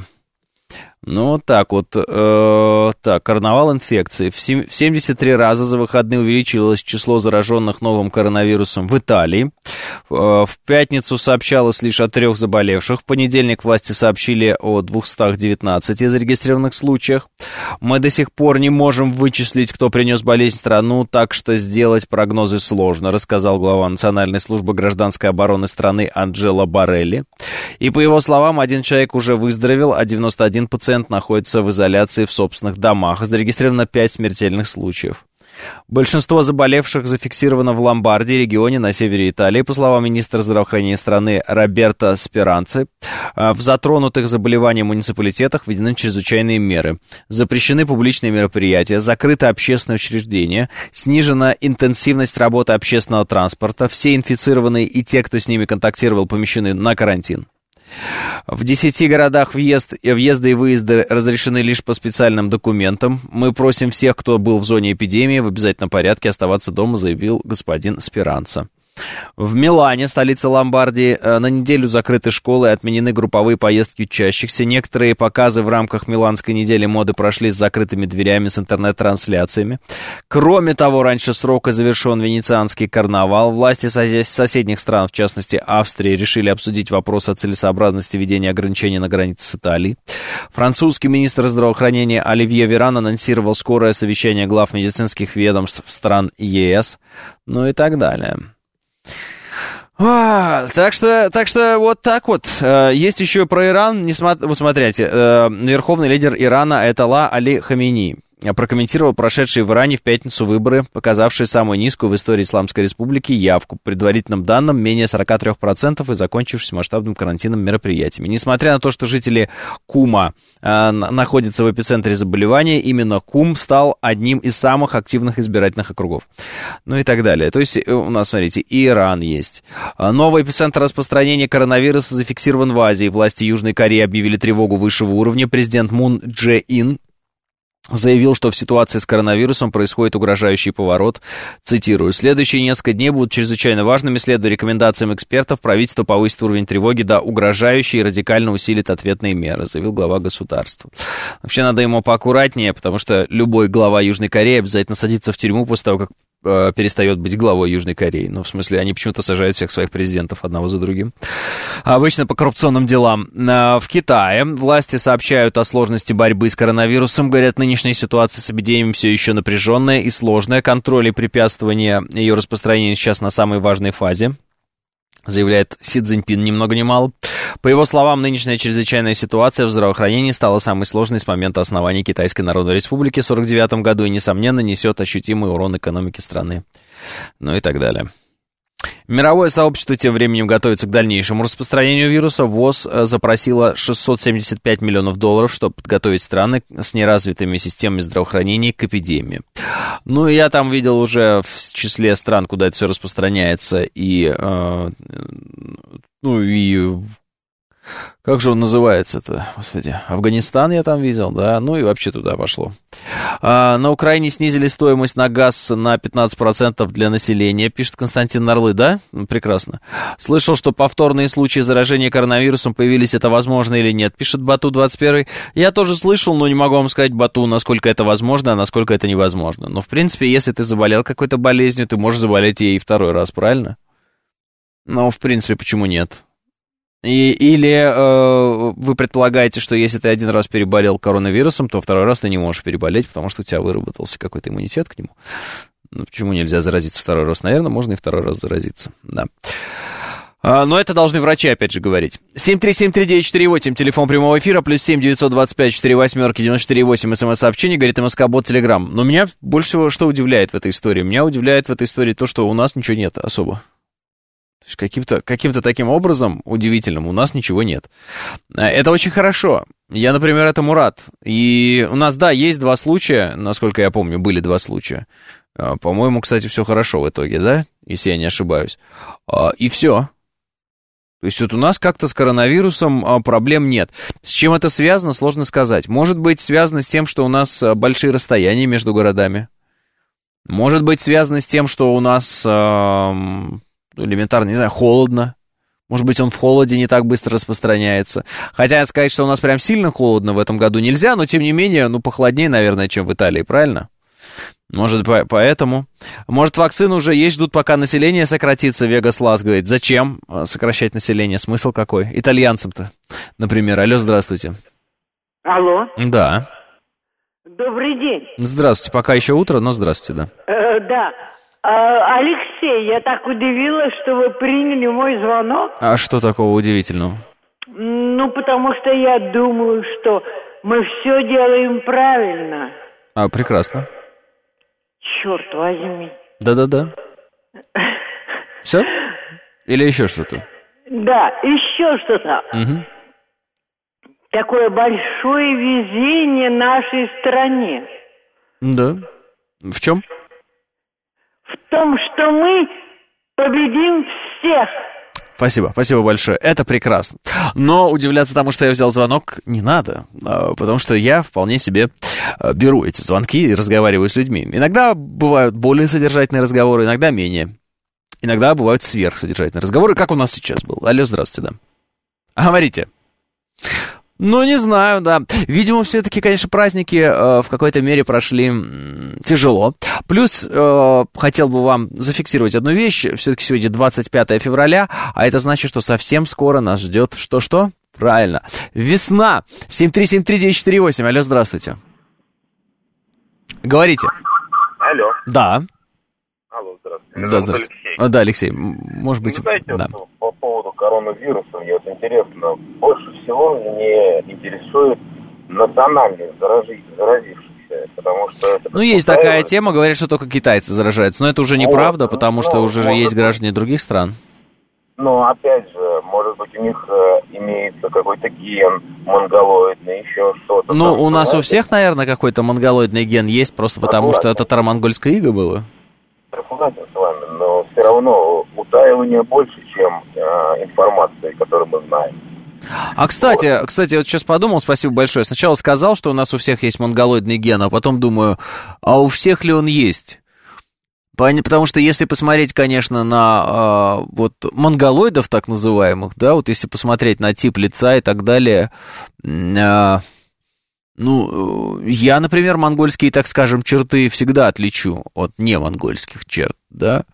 Ну, так вот, э, так, карнавал инфекции. В семьдесят три раза за выходные увеличилось число зараженных новым коронавирусом в Италии. В пятницу сообщалось лишь о трех заболевших. В понедельник власти сообщили о двухстах девятнадцати зарегистрированных случаях. Мы до сих пор не можем вычислить, кто принес болезнь в страну, так что сделать прогнозы сложно, рассказал глава Национальной службы гражданской обороны страны Анджело Борелли. И по его словам, один человек уже выздоровел, а девяносто один пациент находится в изоляции в собственных домах. Зарегистрировано пять смертельных случаев. Большинство заболевших зафиксировано в Ломбардии, регионе на севере Италии, по словам министра здравоохранения страны Роберто Сперанци. В затронутых заболеванием муниципалитетах введены чрезвычайные меры. Запрещены публичные мероприятия, закрыты общественные учреждения, снижена интенсивность работы общественного транспорта, все инфицированные и те, кто с ними контактировал, помещены на карантин. В десяти городах въезд, въезды и выезды разрешены лишь по специальным документам. Мы просим всех, кто был в зоне эпидемии, в обязательном порядке оставаться дома, заявил господин Сперанца. В Милане, столице Ломбардии, на неделю закрыты школы и отменены групповые поездки учащихся. Некоторые показы в рамках Миланской недели моды прошли с закрытыми дверями, с интернет-трансляциями. Кроме того, раньше срока завершен венецианский карнавал. Власти соседних стран, в частности Австрии, решили обсудить вопрос о целесообразности введения ограничений на границе с Италией. Французский министр здравоохранения Оливье Веран анонсировал скорое совещание глав медицинских ведомств стран е эс, ну и так далее. А, так что, так что вот так вот. Есть еще про Иран. Не смо... Вы смотрите, верховный лидер Ирана Аятолла Али Хаминеи прокомментировал прошедшие в Иране в пятницу выборы, показавшие самую низкую в истории Исламской Республики явку. По предварительным данным, менее сорок три процента и закончившись масштабным карантинным мероприятиями. Несмотря на то, что жители Кума э, находятся в эпицентре заболевания, именно Кум стал одним из самых активных избирательных округов. Ну и так далее. То есть у нас, смотрите, и Иран есть. Новый эпицентр распространения коронавируса зафиксирован в Азии. Власти Южной Кореи объявили тревогу высшего уровня. Президент Мун Дже Ин заявил, что в ситуации с коронавирусом происходит угрожающий поворот. Цитирую: «Следующие несколько дней будут чрезвычайно важными. Следуя рекомендациям экспертов, правительство повысит уровень тревоги до угрожающей и радикально усилит ответные меры», заявил глава государства. Вообще надо ему поаккуратнее, потому что любой глава Южной Кореи обязательно садится в тюрьму после того, как э, перестает быть главой Южной Кореи. Ну, в смысле, они почему-то сажают всех своих президентов одного за другим. Обычно по коррупционным делам. В Китае власти сообщают о сложности борьбы с коронавирусом. Говорят, нынешняя ситуация с эпидемией все еще напряженная и сложная. Контроль и препятствование ее распространению сейчас на самой важной фазе. заявляет Си Цзиньпин, ни много ни мало. По его словам, нынешняя чрезвычайная ситуация в здравоохранении стала самой сложной с момента основания Китайской Народной Республики в сорок девятом году и, несомненно, несет ощутимый урон экономике страны. Ну и так далее. Мировое сообщество тем временем готовится к дальнейшему распространению вируса. ВОЗ запросила шестьсот семьдесят пять миллионов долларов, чтобы подготовить страны с неразвитыми системами здравоохранения к эпидемии. Ну, я там видел уже в числе стран, куда это все распространяется, и, э, ну, и... Как же он называется-то? Господи, Афганистан я там видел, да, ну и вообще туда пошло. А, на Украине снизили стоимость на газ на пятнадцать процентов для населения, пишет Константин Нарлы, да? Прекрасно. Слышал, что повторные случаи заражения коронавирусом появились, это возможно или нет, пишет Бату двадцать один. Я тоже слышал, но не могу вам сказать, Бату, насколько это возможно, а насколько это невозможно. Но, в принципе, если ты заболел какой-то болезнью, ты можешь заболеть ей второй раз, правильно? Ну, в принципе, почему нет? И, или э, вы предполагаете, что если ты один раз переболел коронавирусом, то второй раз ты не можешь переболеть, потому что у тебя выработался какой-то иммунитет к нему. Ну, почему нельзя заразиться второй раз? Наверное, можно и второй раз заразиться, да. А, но это должны врачи, опять же, говорить. семь три семь три девять четыре восемь, телефон прямого эфира, плюс семь девятьсот двадцать пять четыре восьмерки девяносто четыре восемь, смс-сообщение, говорит МСК-бот Телеграм. Но меня больше всего что удивляет в этой истории? Меня удивляет в этой истории то, что у нас ничего нет особо. То есть каким-то, каким-то таким образом удивительным у нас ничего нет. Это очень хорошо. Я, например, этому рад. И у нас, да, есть два случая, насколько я помню, были два случая. По-моему, кстати, все хорошо в итоге, да? Если я не ошибаюсь. И все. То есть вот у нас как-то с коронавирусом проблем нет. С чем это связано, сложно сказать. Может быть, связано с тем, что у нас большие расстояния между городами. Может быть, связано с тем, что у нас... элементарно, не знаю, холодно. Может быть, он в холоде не так быстро распространяется. Хотя сказать, что у нас прям сильно холодно в этом году нельзя, но, тем не менее, ну, похолоднее, наверное, чем в Италии, правильно? Может, по- поэтому. Может, вакцины уже есть, ждут, пока население сократится. Вегас Лас говорит, зачем сокращать население? Смысл какой? Итальянцам-то, например. Алло, здравствуйте. Алло. Да. Добрый день. Здравствуйте. Пока еще утро, но здравствуйте, да. Э, да. А, Алексей, я так удивилась, что вы приняли мой звонок. А что такого удивительного? Ну, потому что я думаю, что мы все делаем правильно. А, прекрасно. Черт возьми. Да-да-да. Все? Или еще что-то? Да, еще что-то. Угу. Такое большое везение нашей стране. Да. В чем? В том, что мы победим всех. Спасибо, спасибо большое. Это прекрасно. Но удивляться тому, что я взял звонок, не надо. Потому что я вполне себе беру эти звонки и разговариваю с людьми. Иногда бывают более содержательные разговоры, иногда менее. Иногда бывают сверхсодержательные разговоры, как у нас сейчас был. Алло, здравствуйте, да. Говорите. Ну, не знаю, да. Видимо, все-таки, конечно, праздники э, в какой-то мере прошли м, тяжело. Плюс э, хотел бы вам зафиксировать одну вещь. Все-таки сегодня двадцать пятое февраля, а это значит, что совсем скоро нас ждет что-что? Правильно. Весна. семь три семь три девять четыре восемь. Алло, здравствуйте. Говорите. Алло. Да. Алло, здравствуйте. Да, здравствуйте. Алексей. Да, Алексей, может быть... Вы знаете, да. вот, по поводу коронавируса, мне вот интересно, больше всего мне интересует национальность заражи- заразившихся, потому что... Ну, есть такая тема, говорят, что только китайцы заражаются, но это уже неправда, вот, потому ну, что уже же есть граждане других стран. Ну, опять же, может быть, у них э, имеется какой-то ген монголоидный, еще что-то. Ну, там, у нас знаете? у всех, наверное, какой-то монголоидный ген есть, просто потому что это таро-монгольское иго было. Согласен с вами, но все равно утаивание больше, чем э, информации, которую мы знаем. А, кстати, вот. кстати, вот сейчас подумал, спасибо большое. Сначала сказал, что у нас у всех есть монголоидный ген, а потом думаю, а у всех ли он есть? Потому что если посмотреть, конечно, на э, вот монголоидов так называемых, да, вот если посмотреть на тип лица и так далее, э, ну, я, например, монгольские, так скажем, черты всегда отличу от немонгольских черт, да.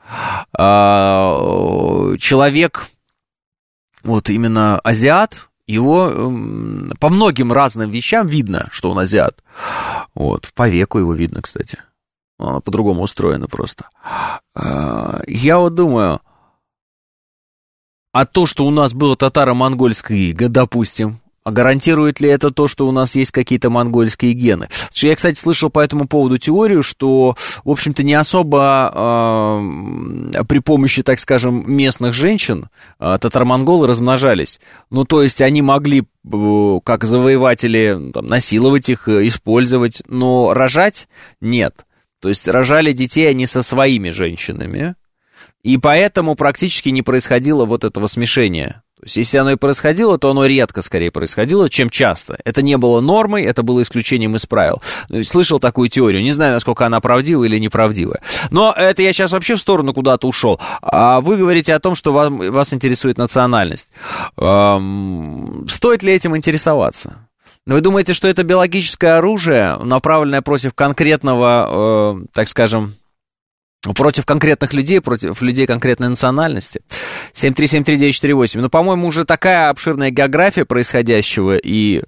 А, человек, вот именно азиат, его э, по многим разным вещам видно, что он азиат. Вот, по веку его видно, кстати. Она по-другому устроена просто. Я вот думаю, А то, что у нас было татаро-монгольское иго, допустим, а гарантирует ли это то, что у нас есть какие-то монгольские гены? Я, кстати, слышал по этому поводу теорию, что, в общем-то, не особо э, при помощи, так скажем, местных женщин э, татаро-монголы размножались. Ну, то есть они могли, э, как завоеватели, там, насиловать их, использовать, но рожать нет. То есть рожали детей они со своими женщинами, и поэтому практически не происходило вот этого смешения. То есть, если оно и происходило, то оно редко скорее происходило, чем часто. Это не было нормой, это было исключением из правил. Слышал такую теорию, не знаю, насколько она правдива или неправдивая. Но это я сейчас вообще в сторону куда-то ушел. А вы говорите о том, что вас, вас интересует национальность. Эм, стоит ли этим интересоваться? Вы думаете, что это биологическое оружие, направленное против конкретного, э, так скажем, против конкретных людей, против людей конкретной национальности? семь три семь три девять четыре восемь. Ну, по-моему, уже такая обширная география происходящего, и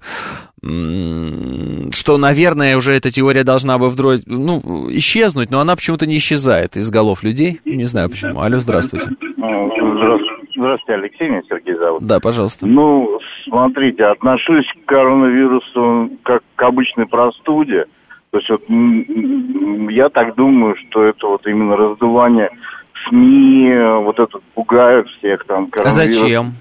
что, наверное, уже эта теория должна бы вдруг, ну, исчезнуть, но она почему-то не исчезает из голов людей. Не знаю почему. Алло, здравствуйте. Здравствуйте, здравствуйте, Алексей, меня Сергей зовут. Да, пожалуйста. Ну, смотрите, отношусь к коронавирусу как к обычной простуде. То есть вот я так думаю, что это вот именно раздувание СМИ, вот это пугают всех там. А зачем?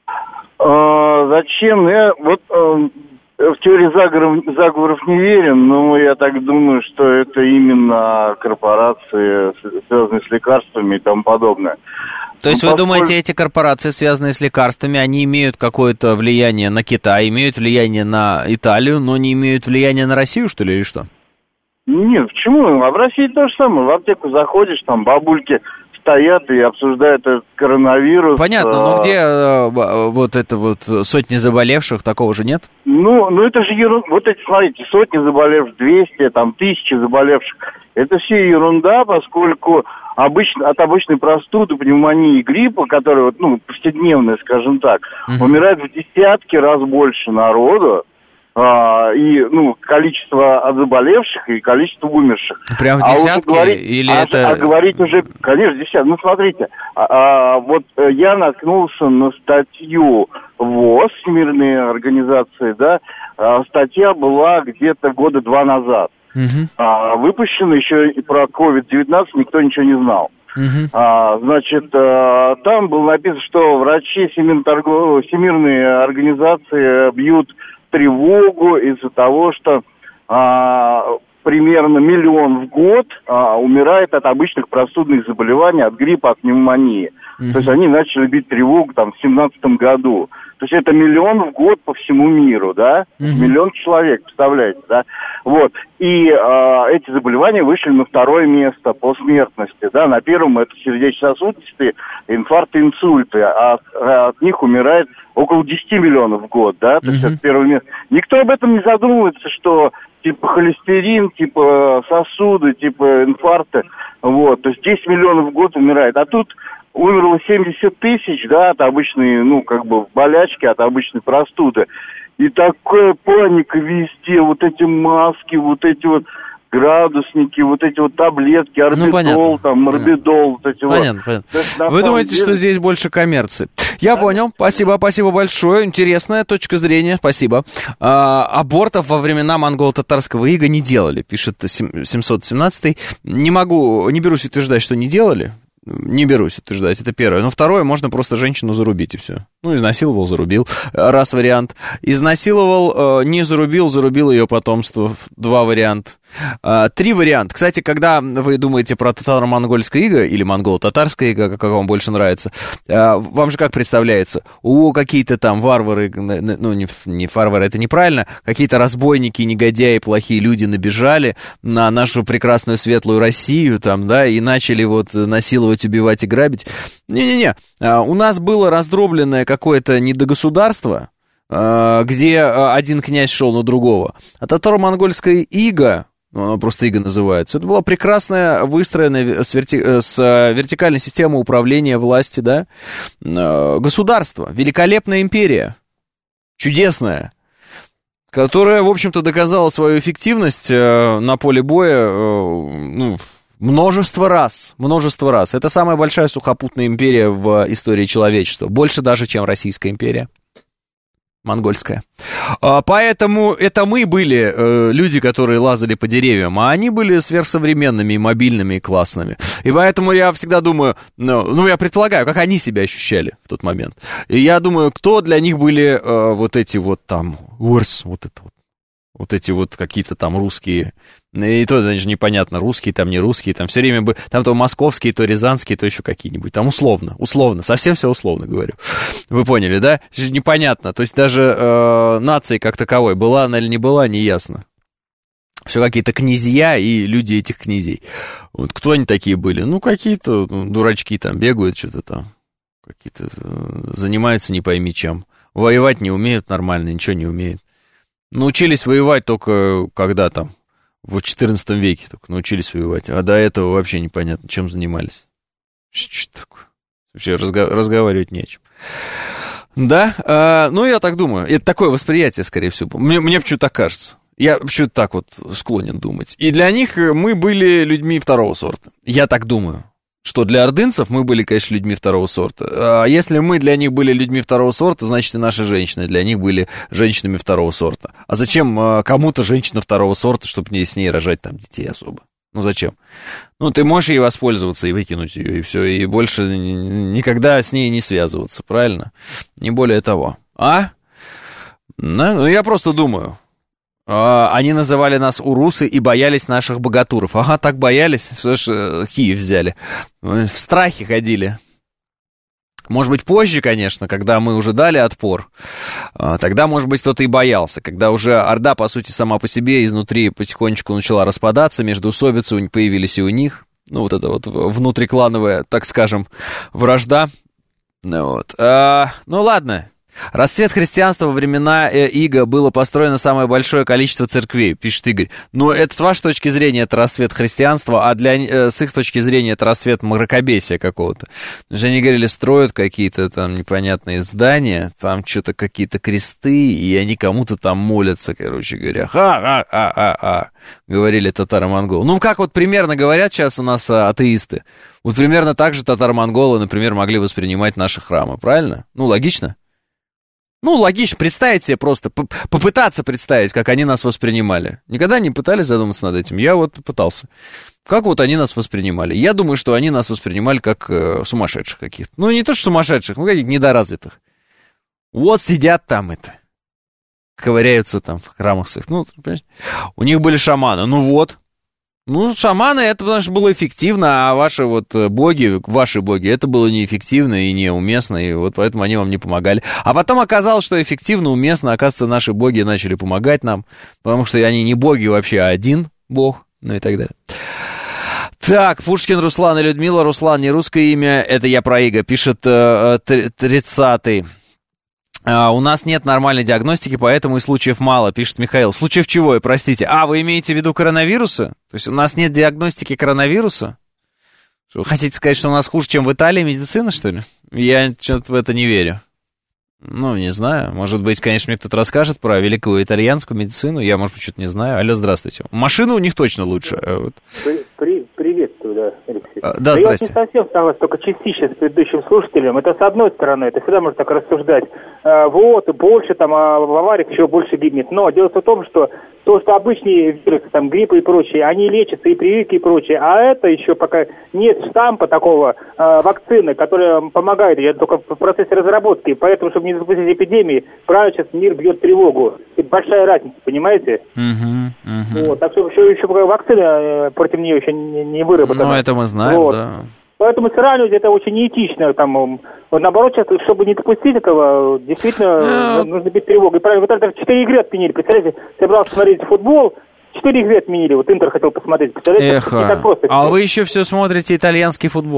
А, зачем? Я вот а, в теории заговоров, заговоров не верю, но я так думаю, что это именно корпорации, связанные с лекарствами и тому подобное. То есть ну, вы поскольку... думаете, эти корпорации, связанные с лекарствами, они имеют какое-то влияние на Китай, имеют влияние на Италию, но не имеют влияния на Россию, что ли, или что? Нет, почему? А в России то же самое. В аптеку заходишь, там бабульки стоят и обсуждают этот коронавирус. Понятно, но где э, вот это вот сотни заболевших, такого же нет? Ну, ну это же ерунда. Вот эти, смотрите, сотни заболевших, двести, там, тысячи заболевших. Это все ерунда, поскольку обычно, от обычной простуды, пневмонии и гриппа, которая, вот, ну, повседневная, скажем так, угу. умирает в десятки раз больше народу. А, и, ну, количество от заболевших и количество умерших. Прям в десятки? А говорить, или а, это... А говорить уже, конечно, десятки. Ну, смотрите, а, а, вот я наткнулся на статью ВОЗ, Всемирной организации, да, а, статья была где-то года два назад. Угу. А, выпущена еще и про ковид девятнадцать, никто ничего не знал. Uh-huh. А, значит, а, там было написано, что врачи Всемирной, торгов... Всемирной организации бьют тревогу из-за того, что а, примерно миллион в год а, умирает от обычных простудных заболеваний, от гриппа, от пневмонии. Uh-huh. То есть они начали бить тревогу там в семнадцатом году. То есть это миллион в год по всему миру, да? Uh-huh. Миллион человек, представляете, да? Вот. И э, эти заболевания вышли на второе место по смертности, да? На первом это сердечно-сосудистые, инфаркты, инсульты, а, а от них умирает около десять миллионов в год, да? То uh-huh. есть это первое место. Никто об этом не задумывается, что типа холестерин, типа сосуды, типа инфаркты, вот. То есть десять миллионов в год умирает. А тут умерло семьдесят тысяч, да, от обычной, ну, как бы, болячки, от обычной простуды. И такая паника везде, вот эти маски, вот эти вот градусники, вот эти вот таблетки, орбидол, ну, там, морбидол, вот эти понятно, вот. Понятно. Вы думаете, деле... что здесь больше коммерции? Я да? понял, спасибо, спасибо большое, интересная точка зрения, спасибо. А, абортов во времена монголо-татарского ига не делали, пишет семьсот семнадцатый. Не могу, не берусь утверждать, что не делали. Не берусь утверждать, это первое. Но второе, можно просто женщину зарубить, и все. Ну, изнасиловал, зарубил. Раз вариант. Изнасиловал, не зарубил, зарубил ее потомство. Два варианта. Три варианта. Кстати, когда вы думаете про татаро-монгольское иго, или монголо-татарское иго, как вам больше нравится, вам же как представляется? О, какие-то там варвары, ну, не, не варвары, это неправильно, какие-то разбойники, негодяи, плохие люди набежали на нашу прекрасную светлую Россию, там, да, и начали вот насиловать, убивать и грабить. Не-не-не, у нас было раздробленное какое-то недогосударство, где один князь шел на другого. А татаро-монгольское иго, ну, оно просто иго называется, это была прекрасная, выстроенная с, верти... с вертикальной системой управления власти, да, государство, великолепная империя, чудесная, которая, в общем-то, доказала свою эффективность на поле боя, ну, Множество раз, множество раз. Это самая большая сухопутная империя в истории человечества. Больше даже, чем Российская империя. Монгольская. Поэтому это мы были э, люди, которые лазали по деревьям, а они были сверхсовременными, и мобильными, и классными. И поэтому я всегда думаю, ну, ну я предполагаю, как они себя ощущали в тот момент. И я думаю, кто для них были э, вот эти вот там, урс, вот это вот, вот эти вот какие-то там русские, и то даже непонятно, русские там, не русские, там все время бы, там то московские, то рязанские, то еще какие-нибудь, там условно, условно, совсем все условно говорю. Вы поняли, да? Непонятно, то есть даже э, нации как таковой, была она или не была, не ясно. Все какие-то князья и люди этих князей. Вот кто они такие были? Ну, какие-то ну, дурачки там бегают, что-то там, какие-то э, занимаются не пойми чем. Воевать не умеют нормально, ничего не умеют. Научились воевать только когда там, в четырнадцатом веке только научились воевать, а до этого вообще непонятно, чем занимались. Что такое? Вообще разго- разговаривать не о чем. Да, а, ну я так думаю. Это такое восприятие, скорее всего. Мне, мне почему-то так кажется. Я почему-то так вот склонен думать. И для них мы были людьми второго сорта. Я так думаю. Что для ордынцев мы были, конечно, людьми второго сорта. А если мы для них были людьми второго сорта, значит и наши женщины для них были женщинами второго сорта. А зачем а, кому-то женщина второго сорта, чтобы не с ней рожать там детей особо? Ну зачем? Ну ты можешь ей воспользоваться и выкинуть ее, и все, и больше никогда с ней не связываться, правильно? Не более того. А? Ну, я просто думаю. Они называли нас урусы и боялись наших богатуров. Ага, так боялись, все ж Киев взяли. В страхе ходили. Может быть, позже, конечно, когда мы уже дали отпор, тогда, может быть, кто-то и боялся. Когда уже Орда, по сути, сама по себе изнутри потихонечку начала распадаться, междоусобицы появились и у них. Ну, вот это вот внутриклановая, так скажем, вражда. Вот. А, ну, ладно. Расцвет христианства во времена Иго было построено самое большое количество церквей, пишет Игорь. Но это с вашей точки зрения это расцвет христианства, а для, с их точки зрения это расцвет мракобесия какого-то. Потому что они говорили, строят какие-то там непонятные здания, там что-то какие-то кресты, и они кому-то там молятся, короче говоря. Ха-ха-ха-ха-ха, говорили татаро-монголы. Ну, как вот примерно говорят сейчас у нас атеисты. Вот примерно так же татаро-монголы, например, могли воспринимать наши храмы, правильно? Ну, логично? Ну, логично, представить себе просто, попытаться представить, как они нас воспринимали. Никогда не пытались задуматься над этим? Я вот попытался. Как вот они нас воспринимали? Я думаю, что они нас воспринимали как э, сумасшедших каких-то. Ну, не то, что сумасшедших, ну, каких-то недоразвитых. Вот сидят там это, ковыряются там в храмах своих. Ну, понимаешь? У них были шаманы, ну вот. Ну, шаманы, это потому что было эффективно, а ваши вот боги, ваши боги, это было неэффективно и неуместно, и вот поэтому они вам не помогали. А потом оказалось, что эффективно, уместно, оказывается, наши боги начали помогать нам, потому что они не боги вообще, а один бог, ну и так далее. Так, Пушкин, Руслан и Людмила. Руслан, не русское имя, это я про Иго, пишет э, тридцатый. Uh, у нас нет нормальной диагностики, поэтому и случаев мало, пишет Михаил. Случаев чего, простите? А, вы имеете в виду коронавируса? То есть у нас нет диагностики коронавируса? Что, вы хотите сказать, что у нас хуже, чем в Италии медицина, что ли? Я что-то в это не верю. Ну, не знаю. Может быть, конечно, мне кто-то расскажет про великую итальянскую медицину. Я, может быть, что-то не знаю. Алло, здравствуйте. Машина у них точно лучше. Вот. При, при, приветствую, да, Алексей. А, да, я здрасте. Я не совсем согласен, только частично с предыдущим слушателем. Это с одной стороны, это всегда можно так рассуждать. А, вот, больше там, а в авариях еще больше гибнет. Но дело в том, что то, что обычные вирусы, там, гриппы и прочее, они лечатся и прививки и прочее, а это еще пока нет штампа такого, э, вакцины, которая помогает, я только в процессе разработки, поэтому, чтобы не запустить эпидемии, правильно сейчас мир бьет тревогу. Это большая разница, понимаете? Uh-huh, uh-huh. Вот, так что еще, еще пока вакцина против нее еще не, не выработана. Ну, это мы знаем, вот. Да. Поэтому сравнивать это очень неэтично. Там, вот, наоборот, сейчас, чтобы не допустить этого, действительно, нужно бить тревогой. Правильно, вот это четыре игры отменили. Представляете, собрался смотреть футбол, четыре игры отменили. Вот Интер хотел посмотреть. Представляете, Эхо. не так просто. А вы еще все смотрите итальянский футбол?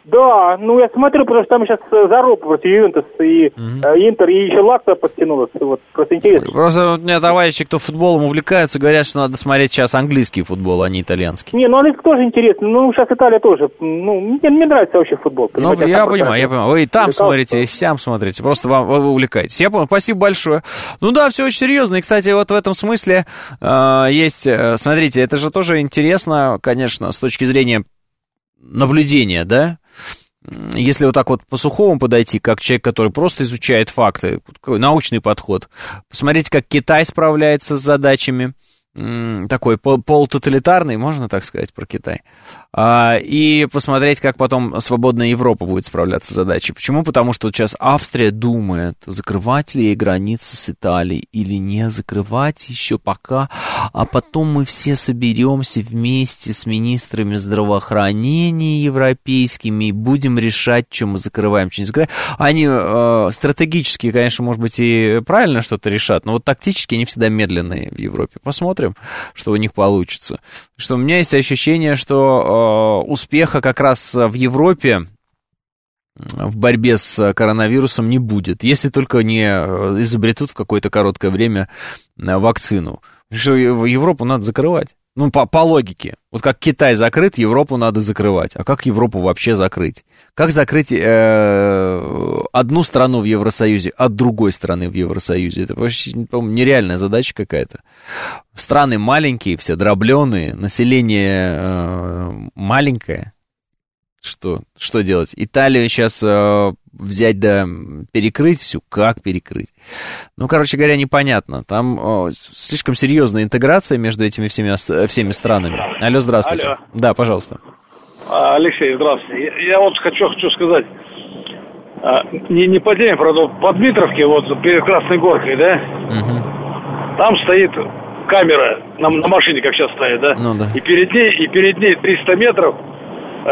Да, ну я смотрю, потому что там сейчас заруба против Ювентус и Мгм. э, Интер, и еще Лакса подтянулась. Вот, просто интересно. Просто у меня товарищи, кто футболом увлекаются, говорят, что надо смотреть сейчас английский футбол, а не итальянский. Не, ну английский тоже интересно. Ну, сейчас Италия тоже. Ну, мне, мне нравится вообще футбол. Ну, понимаете, я там понимаю, я просто- понимаю. Вы и там Увлекался, смотрите, и сям смотрите. Просто вам, вы увлекаетесь. Я понял. Спасибо большое. Ну да, все очень серьезно. И, кстати, вот в этом смысле э, есть... э, смотрите, это же тоже интересно, конечно, с точки зрения наблюдения, да? Если вот так вот по-сухому подойти, как человек, который просто изучает факты, такой научный подход, посмотрите, как Китай справляется с задачами, м, такой пол- полутоталитарный, можно так сказать про Китай, а, и посмотреть, как потом свободная Европа будет справляться с задачей. Почему? Потому что вот сейчас Австрия думает, закрывать ли ей границы с Италией или не закрывать еще пока, а потом мы все соберемся вместе с министрами здравоохранения европейскими и будем решать, что мы закрываем, что не закрываем. Они э, стратегически, конечно, может быть, и правильно что-то решат, но вот тактически они всегда медленные в Европе. Посмотрим, что у них получится. Что у меня есть ощущение, что э, успеха как раз в Европе в борьбе с коронавирусом не будет, если только не изобретут в какое-то короткое время вакцину. Потому что Европу надо закрывать. Ну, по, по логике. Вот как Китай закрыт, Европу надо закрывать. А как Европу вообще закрыть? Как закрыть э, одну страну в Евросоюзе от другой страны в Евросоюзе? Это вообще, по-моему, нереальная задача какая-то. Страны маленькие, все дробленые, население э, маленькое. Что, что делать? Италию сейчас э, взять да перекрыть всю? Как перекрыть? Ну, короче говоря, непонятно. Там э, слишком серьезная интеграция между этими всеми, всеми странами. Алло, здравствуйте. Алло. Да, пожалуйста. А, Алексей, здравствуйте. Я, я вот хочу, хочу сказать, а, не, не по теме, правда, по Дмитровке, вот перед Красной Горкой, да, Угу. там стоит камера на, на машине, как сейчас стоит, да, Ну да. и перед ней, и перед ней триста метров э,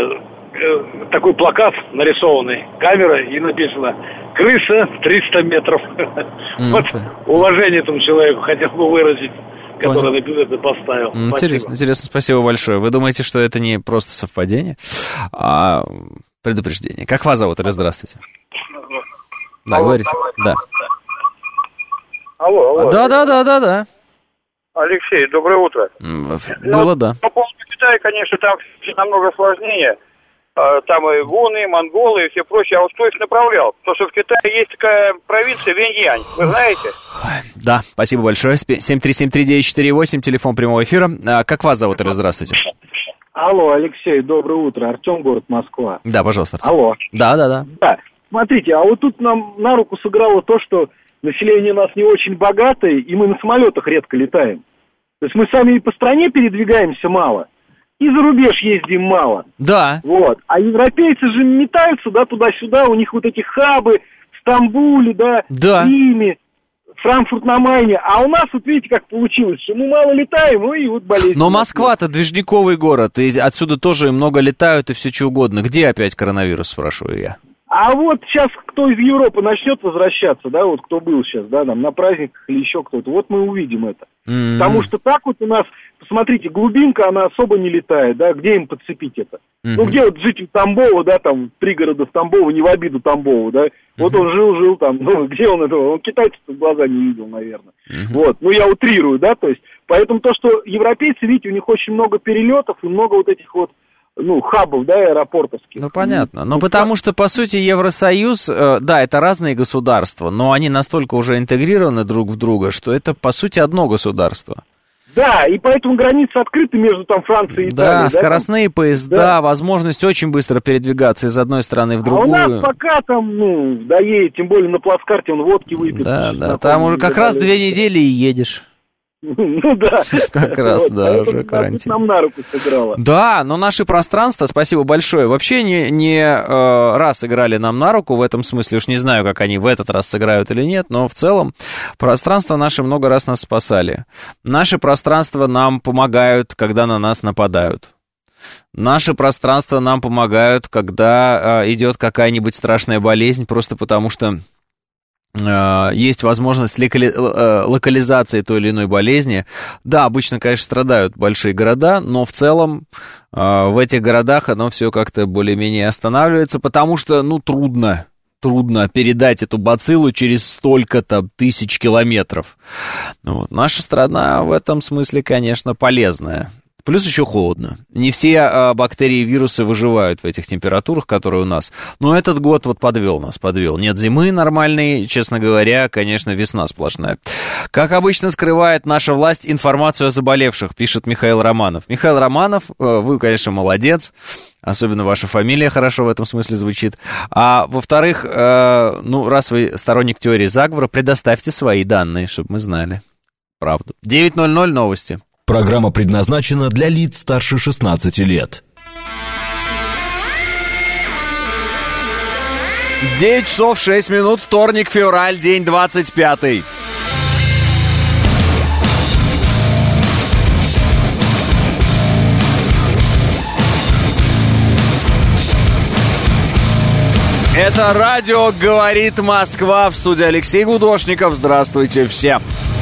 э, такой плакат нарисованный, камера, и написано «Крыса триста метров». М, Вот понятно. уважение этому человеку хотел бы выразить, который Понял. это поставил. М, Спасибо. Интересно, интересно, спасибо большое. Вы думаете, что это не просто совпадение, а предупреждение? Как вас зовут? Или здравствуйте? Да, Алло, говорите. Да. Алло, алло. Да, да, да, да, да. Алексей, доброе утро. М, Ну, Было, да. По поводу Китая, конечно, там всё намного сложнее. А, Там и гуны, монголы и все прочее. А вот кто их направлял? Потому что в Китае есть такая провинция Вэньянь. Вы знаете? Да, спасибо большое. семь три семь три девять четыре восемь, телефон прямого эфира. А, как вас зовут? Или здравствуйте? Алло, Алексей, доброе утро. Артем, город Москва. Да, пожалуйста. Артем. Алло. Да, да, да. Да, смотрите, а вот тут нам на руку сыграло то, что население у нас не очень богатое, и мы на самолетах редко летаем. То есть мы сами и по стране передвигаемся мало, и за рубеж ездим мало. Да. Вот. А европейцы же метаются, да, туда-сюда, у них вот эти хабы в Стамбуле, да, Да. в Риме, Франкфурт на Майне. А у нас, вот видите, как получилось, что мы мало летаем, ну и вот болезнь. Но Москва-то движниковый город, и отсюда тоже много летают и все что угодно. Где опять коронавирус, спрашиваю я? А вот сейчас кто из Европы начнет возвращаться, да, вот кто был сейчас, да, там, на праздниках или еще кто-то, вот мы увидим это. М-м. Потому что так вот у нас, посмотрите, глубинка, она особо не летает, да, где им подцепить это? Мгм. Ну, где вот житель Тамбова, да, там, пригорода Тамбова, не в обиду Тамбова, да, вот он жил-жил там, ну, где он этого, он китайцев в глаза не видел, наверное. Вот, ну, я утрирую, да, то есть, поэтому то, что европейцы, видите, у них очень много перелетов и много вот этих вот, ну, хабов, да, аэропортовских. Ну, понятно. Ну, потому что, по сути, Евросоюз, э, да, это разные государства, но они настолько уже интегрированы друг в друга, что это, по сути, одно государство. Да, и поэтому границы открыты между там Францией и Италией. Да, да, скоростные там? поезда, Да. возможность очень быстро передвигаться из одной страны в А у другую. нас пока там, ну, доедет, тем более на плацкарте он водки выпьет. Да, да, знакомый, там уже как и раз далее. две недели и едешь. Ну да. Как раз, да, Поэтому уже нас карантин. Нам на руку сыграло. Да, но наши пространства, спасибо большое, вообще не, не э, раз играли нам на руку в этом смысле, уж не знаю, как они в этот раз сыграют или нет, но в целом пространства наши много раз нас спасали. Наши пространства нам помогают, когда на нас нападают. Наши пространства нам помогают, когда э, идет какая-нибудь страшная болезнь, просто потому что есть возможность локали... локализации той или иной болезни. Да, обычно, конечно, страдают большие города, но в целом в этих городах оно все как-то более-менее останавливается, потому что, ну, трудно, трудно передать эту бациллу через столько-то тысяч километров. Вот. Наша страна в этом смысле, конечно, полезная. Плюс еще холодно. Не все а, бактерии и вирусы выживают в этих температурах, которые у нас. Но этот год вот подвел нас, подвел. Нет зимы нормальной, честно говоря, конечно, весна сплошная. Как обычно, скрывает наша власть информацию о заболевших, пишет Михаил Романов. Михаил Романов, вы, конечно, молодец. Особенно ваша фамилия хорошо в этом смысле звучит. А во-вторых, э, ну, раз вы сторонник теории заговора, предоставьте свои данные, чтобы мы знали правду. девять ноль ноль новости. Программа предназначена для лиц старше шестнадцати лет. девять часов шесть минут, вторник, февраль, день двадцать пятый. Это радио «Говорит Москва», в студии Алексей Гудошников. Здравствуйте всем.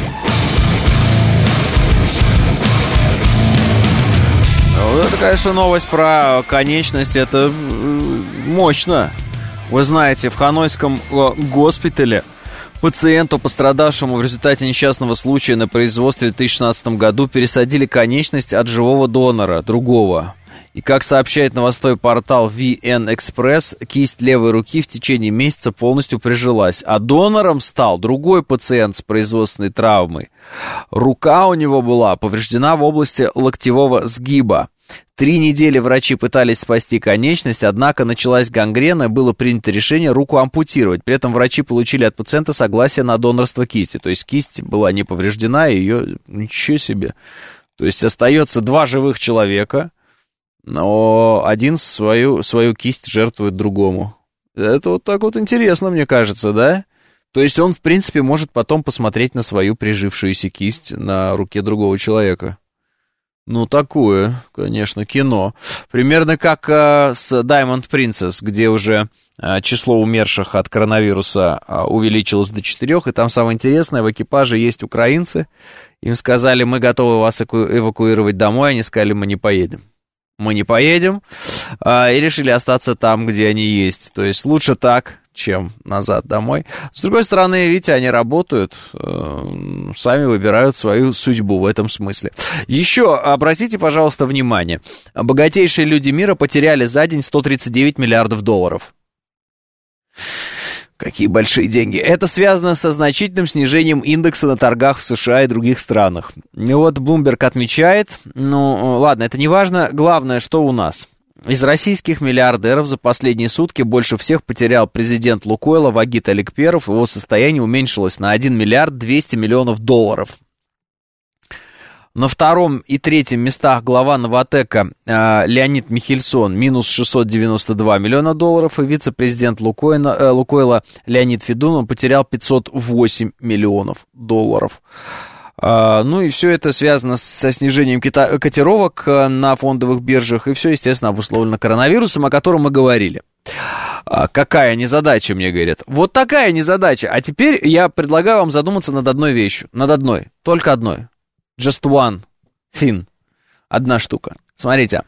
Это, конечно, новость про конечность, это мощно. Вы знаете, в Ханойском госпитале пациенту, пострадавшему в результате несчастного случая на производстве в две тысячи шестнадцатом году, пересадили конечность от живого донора, другого. И, как сообщает новостной портал ви эн Express, кисть левой руки в течение месяца полностью прижилась, а донором стал другой пациент с производственной травмой. Рука у него была повреждена в области локтевого сгиба. Три недели врачи пытались спасти конечность, однако началась гангрена, было принято решение руку ампутировать. При этом врачи получили от пациента согласие на донорство кисти. То есть кисть была не повреждена, ее... Ничего себе. То есть остается два живых человека, но один свою, свою кисть жертвует другому. Это вот так вот интересно, мне кажется, да? То есть он, в принципе, может потом посмотреть на свою прижившуюся кисть на руке другого человека. Ну, такое, конечно, кино. Примерно как э, с Diamond Princess, где уже э, число умерших от коронавируса э, увеличилось до четырех, и там самое интересное, в экипаже есть украинцы. Им сказали, мы готовы вас эваку- эвакуировать домой, они сказали, мы не поедем. Мы не поедем, э, и решили остаться там, где они есть. То есть лучше так, чем назад домой. С другой стороны, видите, они работают, э, сами выбирают свою судьбу в этом смысле. Еще обратите, пожалуйста, внимание. Богатейшие люди мира потеряли за день сто тридцать девять миллиардов долларов. Какие большие деньги. Это связано со значительным снижением индекса на торгах в США и других странах. И вот Bloomberg отмечает, ну ладно, это не важно, главное, что у нас. Из российских миллиардеров за последние сутки больше всех потерял президент Лукойла Вагит Аликперов. Его состояние уменьшилось на один миллиард двести миллионов долларов. На втором и третьем местах глава Новатэка э, Леонид Михельсон минус шестьсот девяносто два миллиона долларов. И вице-президент Лукойла, э, Лукойла Леонид Федунов потерял пятьсот восемь миллионов долларов. Uh, ну и все это связано со снижением кита- котировок uh, на фондовых биржах, и все, естественно, обусловлено коронавирусом, о котором мы говорили. Uh, какая незадача, мне говорят. Вот такая незадача. А теперь я предлагаю вам задуматься над одной вещью. Над одной. Только одной. Just one thing. Одна штука. Смотрите.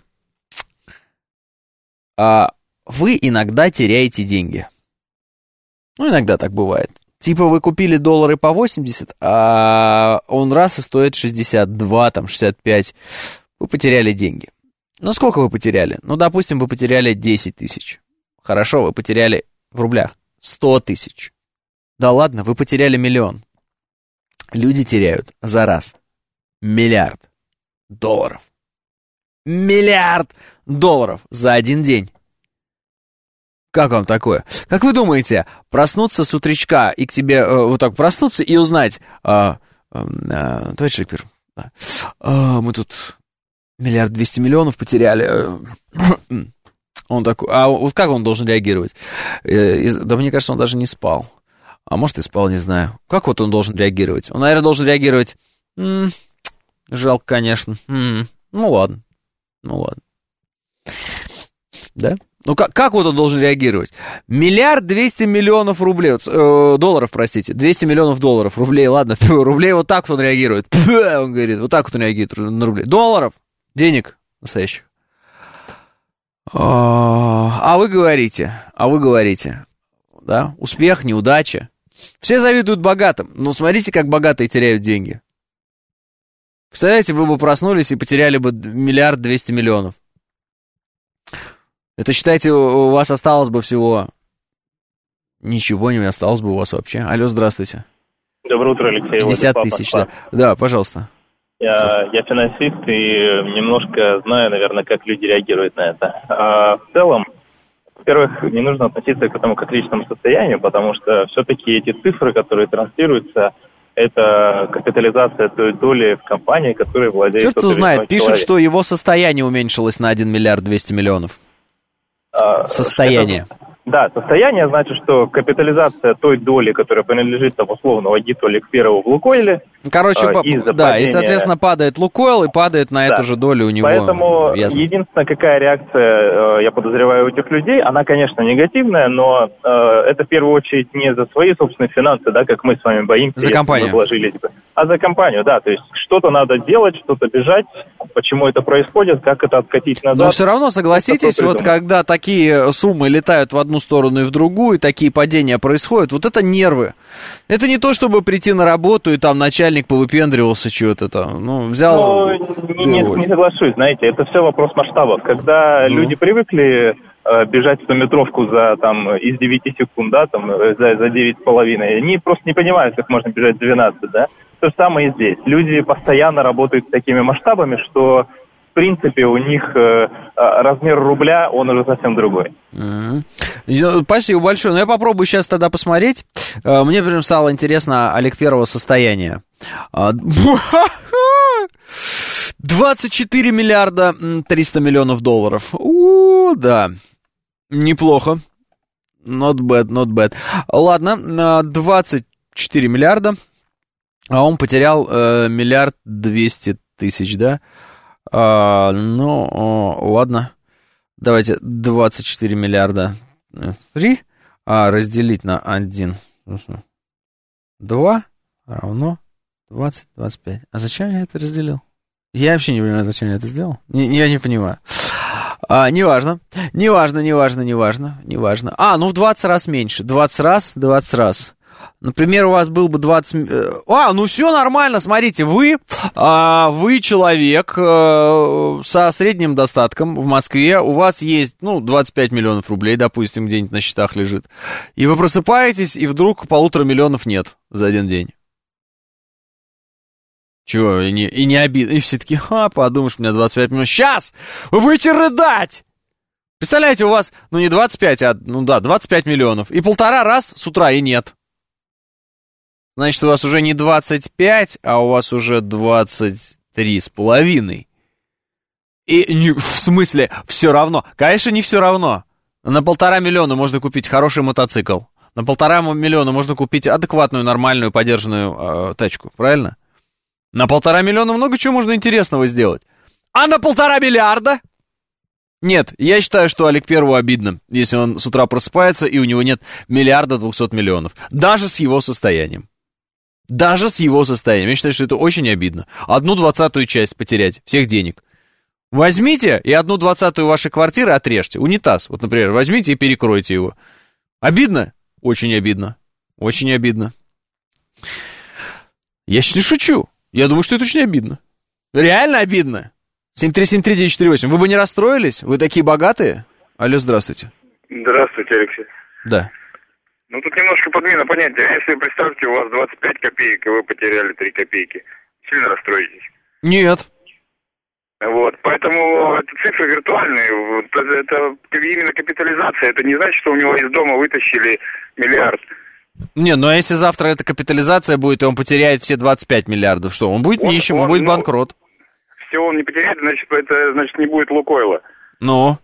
Uh, вы иногда теряете деньги. Ну, иногда так бывает. Типа вы купили доллары по восемьдесят, а он раз и стоит шестьдесят два, там, шестьдесят пять. Вы потеряли деньги. Ну, сколько вы потеряли? Ну, допустим, вы потеряли десять тысяч. Хорошо, вы потеряли в рублях сто тысяч. Да ладно, вы потеряли миллион. Люди теряют за раз миллиард долларов. Миллиард долларов за один день. Как вам такое? Как вы думаете, проснуться с утречка и к тебе э, вот так проснуться и узнать, э, э, э, товарищ Аликперов, да, э, мы тут миллиард двести миллионов потеряли. Э, он такой, а вот как он должен реагировать? Э, из, да мне кажется, он даже не спал. А может и спал, не знаю. Как вот он должен реагировать? Он, наверное, должен реагировать, м-м, жалко, конечно. М-м, ну ладно, ну ладно. Да? Ну, как, как вот он должен реагировать? Миллиард двести миллионов рублей, э, долларов, простите, двести миллионов долларов, рублей, ладно, рублей, вот так вот он реагирует. Пф, он говорит, вот так вот он реагирует на рубли. Долларов, денег настоящих. А вы говорите, а вы говорите, да, успех, неудача. Все завидуют богатым, но смотрите, как богатые теряют деньги. Представляете, вы бы проснулись и потеряли бы миллиард двести миллионов. Это, считайте, у вас осталось бы всего... Ничего не осталось бы у вас вообще. Алло, здравствуйте. Доброе утро, Алексей. пятьдесят тысяч, да. Да, пожалуйста. Я, я финансист и немножко знаю, наверное, как люди реагируют на это. А в целом, во-первых, не нужно относиться к этому как к личному состоянию, потому что все-таки эти цифры, которые транслируются, это капитализация той доли в компании, которой владеет... Черт его знает, пишут, что его состояние уменьшилось на один миллиард двести миллионов. Состояние. Это, да, состояние значит, что капитализация той доли, которая принадлежит там условно Вагиту Аликперову в Лукойле. Короче, по, да, падения... и, соответственно, падает Лукойл и падает на да. эту же долю у него. Поэтому ясно. Единственная какая реакция, я подозреваю, у этих людей, она, конечно, негативная, но э, это в первую очередь не за свои собственные финансы, да, как мы с вами боимся. За компанию. Вложились бы, а за компанию, да, то есть что-то надо делать, что-то бежать, почему это происходит, как это откатить назад. Но все равно, согласитесь, вот когда такие суммы летают в одну сторону и в другую, такие падения происходят, вот это нервы. Это не то, чтобы прийти на работу и там начальник повыпендривался, чего-то там, ну, взял... Ну, не, не соглашусь, знаете, это все вопрос масштабов. Когда ну. люди привыкли э, бежать стометровку за, там, из девяти секунд, да, там, за, за девять с половиной, они просто не понимают, как можно бежать двенадцать, да. То же самое и здесь. Люди постоянно работают с такими масштабами, что, в принципе, у них э, размер рубля, он уже совсем другой. Mm-hmm. Спасибо большое. Ну, я попробую сейчас тогда посмотреть. Мне прям стало интересно Аликперова состояние. двадцать четыре миллиарда триста миллионов долларов. У, да. Неплохо. Not bad, not bad. Ладно, двадцать четыре миллиарда. А он потерял э, миллиард двести тысяч, да? А, ну, о, ладно. Давайте двадцать четыре миллиарда три а разделить на один. два равно двадцать, двадцать пять. А зачем я это разделил? Я вообще не понимаю, зачем я это сделал. Не, я не понимаю. А, неважно. Неважно, неважно, неважно. Неважно. А, ну в двадцать раз меньше. двадцать раз, двадцать раз. Например, у вас был бы двадцать... А, ну все нормально, смотрите, вы, а, вы человек а, со средним достатком в Москве, у вас есть, ну, двадцать пять миллионов рублей, допустим, где-нибудь на счетах лежит, и вы просыпаетесь, и вдруг полутора миллионов нет за один день. Чего, и не, и не обидно, и все таки, а, подумаешь, у меня двадцать пять миллионов, сейчас, вы будете рыдать! Представляете, у вас, ну, не двадцать пять, а, ну да, двадцать пять миллионов, и полтора раз с утра и нет. Значит, у вас уже не двадцать пять, а у вас уже двадцать три с половиной. И не, в смысле, все равно. Конечно, не все равно. На полтора миллиона можно купить хороший мотоцикл. На полтора миллиона можно купить адекватную, нормальную, подержанную э, тачку. Правильно? На полтора миллиона много чего можно интересного сделать. А на полтора миллиарда? Нет, я считаю, что Аликперову обидно, если он с утра просыпается, и у него нет миллиарда двухсот миллионов. Даже с его состоянием. Даже с его состоянием. Я считаю, что это очень обидно. Одну двадцатую часть потерять всех денег. Возьмите и одну двадцатую вашей квартиры отрежьте. Унитаз, вот, например, возьмите и перекройте его. Обидно? Очень обидно. Очень обидно. Я не шучу. Я думаю, что это очень обидно. Реально обидно. семь три семь три девять четыре восемь. Вы бы не расстроились? Вы такие богатые? Алло, здравствуйте. Здравствуйте, Алексей. Да. Ну, тут немножко подмена понятия. Если, представьте, у вас двадцать пять копеек, и вы потеряли три копейки, сильно расстроитесь? Нет. Вот, поэтому это цифры виртуальные. Вот, это именно капитализация. Это не значит, что у него из дома вытащили миллиард. Не, ну а если завтра эта капитализация будет, и он потеряет все двадцать пять миллиардов, что? Он будет нищим, он, он будет ну, банкрот. Все он не потеряет, значит, это значит не будет Лукойла. Ну?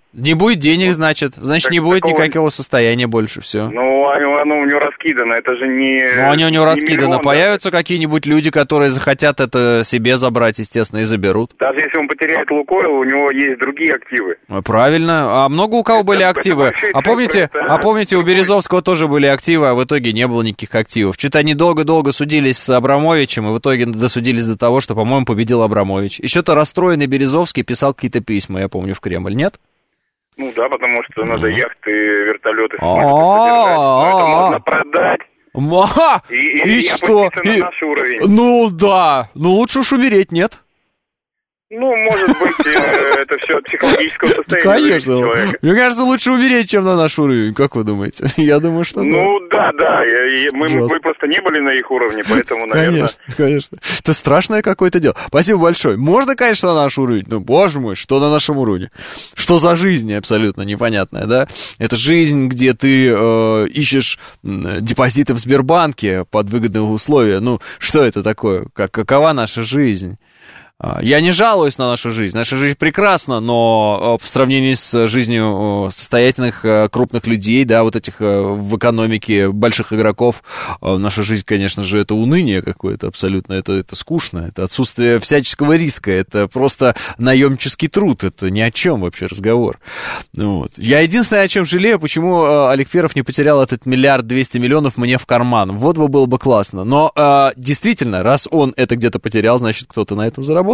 Не будет денег, значит. Значит, Так не будет такого- никакого состояния больше, все. Ну, оно, оно у него раскидано, это же не... Ну, они у него не раскиданы. миллион, Появятся какие-нибудь люди, которые захотят это себе забрать, естественно, и заберут. да. Даже если он потеряет Лукойл, у него есть другие активы. Ну, правильно. А много у кого были активы? большие А помните, цифры, это- а помните, у Березовского тоже были активы, а в итоге не было никаких активов. Что-то они долго-долго судились с Абрамовичем, и в итоге досудились до того, что, по-моему, победил Абрамович. И что-то расстроенный Березовский писал какие-то письма, я помню, в Кремль, нет? Ну да, потому что надо яхты, вертолеты А, это можно продать. Ма! И, и, И и что? опуститься на И- наш уровень. Ну да, ну лучше уж умереть, нет? Ну, может быть, э, это все от психологического состояния зависит Конечно. человека. Мне кажется, лучше умереть, чем на наш уровень. Как вы думаете? Я думаю, что да. Ну, да, да, я- я- мы, мы Ужасно. просто не были на их уровне, поэтому, наверное... Конечно, конечно. Это страшное какое-то дело. Спасибо большое. Можно, конечно, на наш уровень. Ну, боже мой, что на нашем уровне? Что за жизнь абсолютно непонятная, да? Это жизнь, где ты э, ищешь м, депозиты в Сбербанке под выгодные условия. Ну, что это такое? Как, какова наша жизнь? Я не жалуюсь на нашу жизнь. Наша жизнь прекрасна, но в сравнении с жизнью состоятельных крупных людей, да, вот этих в экономике больших игроков, наша жизнь, конечно же, это уныние какое-то абсолютно, это, это скучно, это отсутствие всяческого риска, это просто наемнический труд, это ни о чем вообще разговор. Вот. Я единственное, о чем жалею, почему Олег Перов не потерял этот миллиард двести миллионов мне в карман. Вот бы было бы классно. Но действительно, раз он это где-то потерял, значит, кто-то на этом заработал.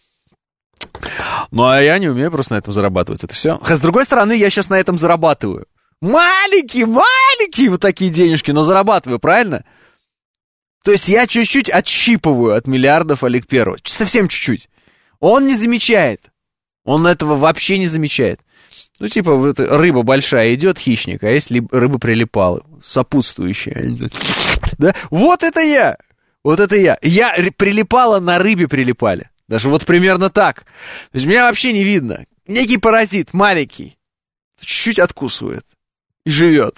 Ну, а я не умею просто на этом зарабатывать, это все. С другой стороны, я сейчас на этом зарабатываю. Маленькие, маленькие вот такие денежки, но зарабатываю, правильно? То есть я чуть-чуть отщипываю от миллиардов Олег Перова. Совсем чуть-чуть. Он не замечает. Он этого вообще не замечает. Ну, типа, вот рыба большая идет, хищник, а если рыба прилипала, сопутствующая. Да? Вот это я! Вот это я. Я прилипала, на рыбе прилипали. Даже вот примерно так. То есть меня вообще не видно. Некий паразит, маленький. Чуть-чуть откусывает. И живет.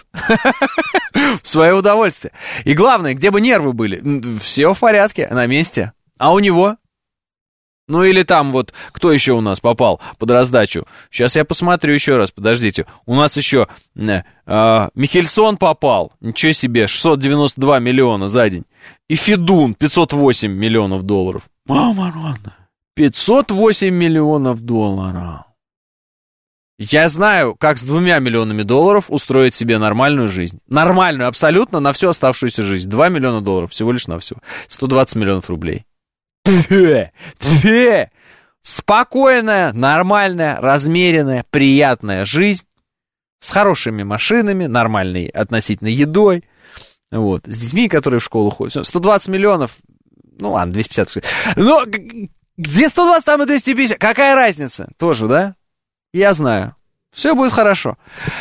В свое удовольствие. И главное, где бы нервы были. Все в порядке, на месте. А у него? Ну или там вот, кто еще у нас попал под раздачу? Сейчас я посмотрю еще раз, подождите. У нас еще э, э, Михельсон попал. Ничего себе, шестьсот девяносто два миллиона за день. И Федун, пятьсот восемь миллионов долларов. Мама родная. пятьсот восемь миллионов долларов. Я знаю, как с двумя миллионами долларов устроить себе нормальную жизнь. Нормальную, абсолютно, на всю оставшуюся жизнь. два миллиона долларов, всего лишь на все. сто двадцать миллионов рублей. Тьфе, тьфе. Спокойная, нормальная, размеренная, приятная жизнь. С хорошими машинами, нормальной относительно едой. Вот. С детьми, которые в школу ходят. сто двадцать миллионов. Ну ладно, двести пятьдесят. Но где сто двадцать, там и двести пятьдесят. Какая разница? Тоже, да? Я знаю. Все будет хорошо.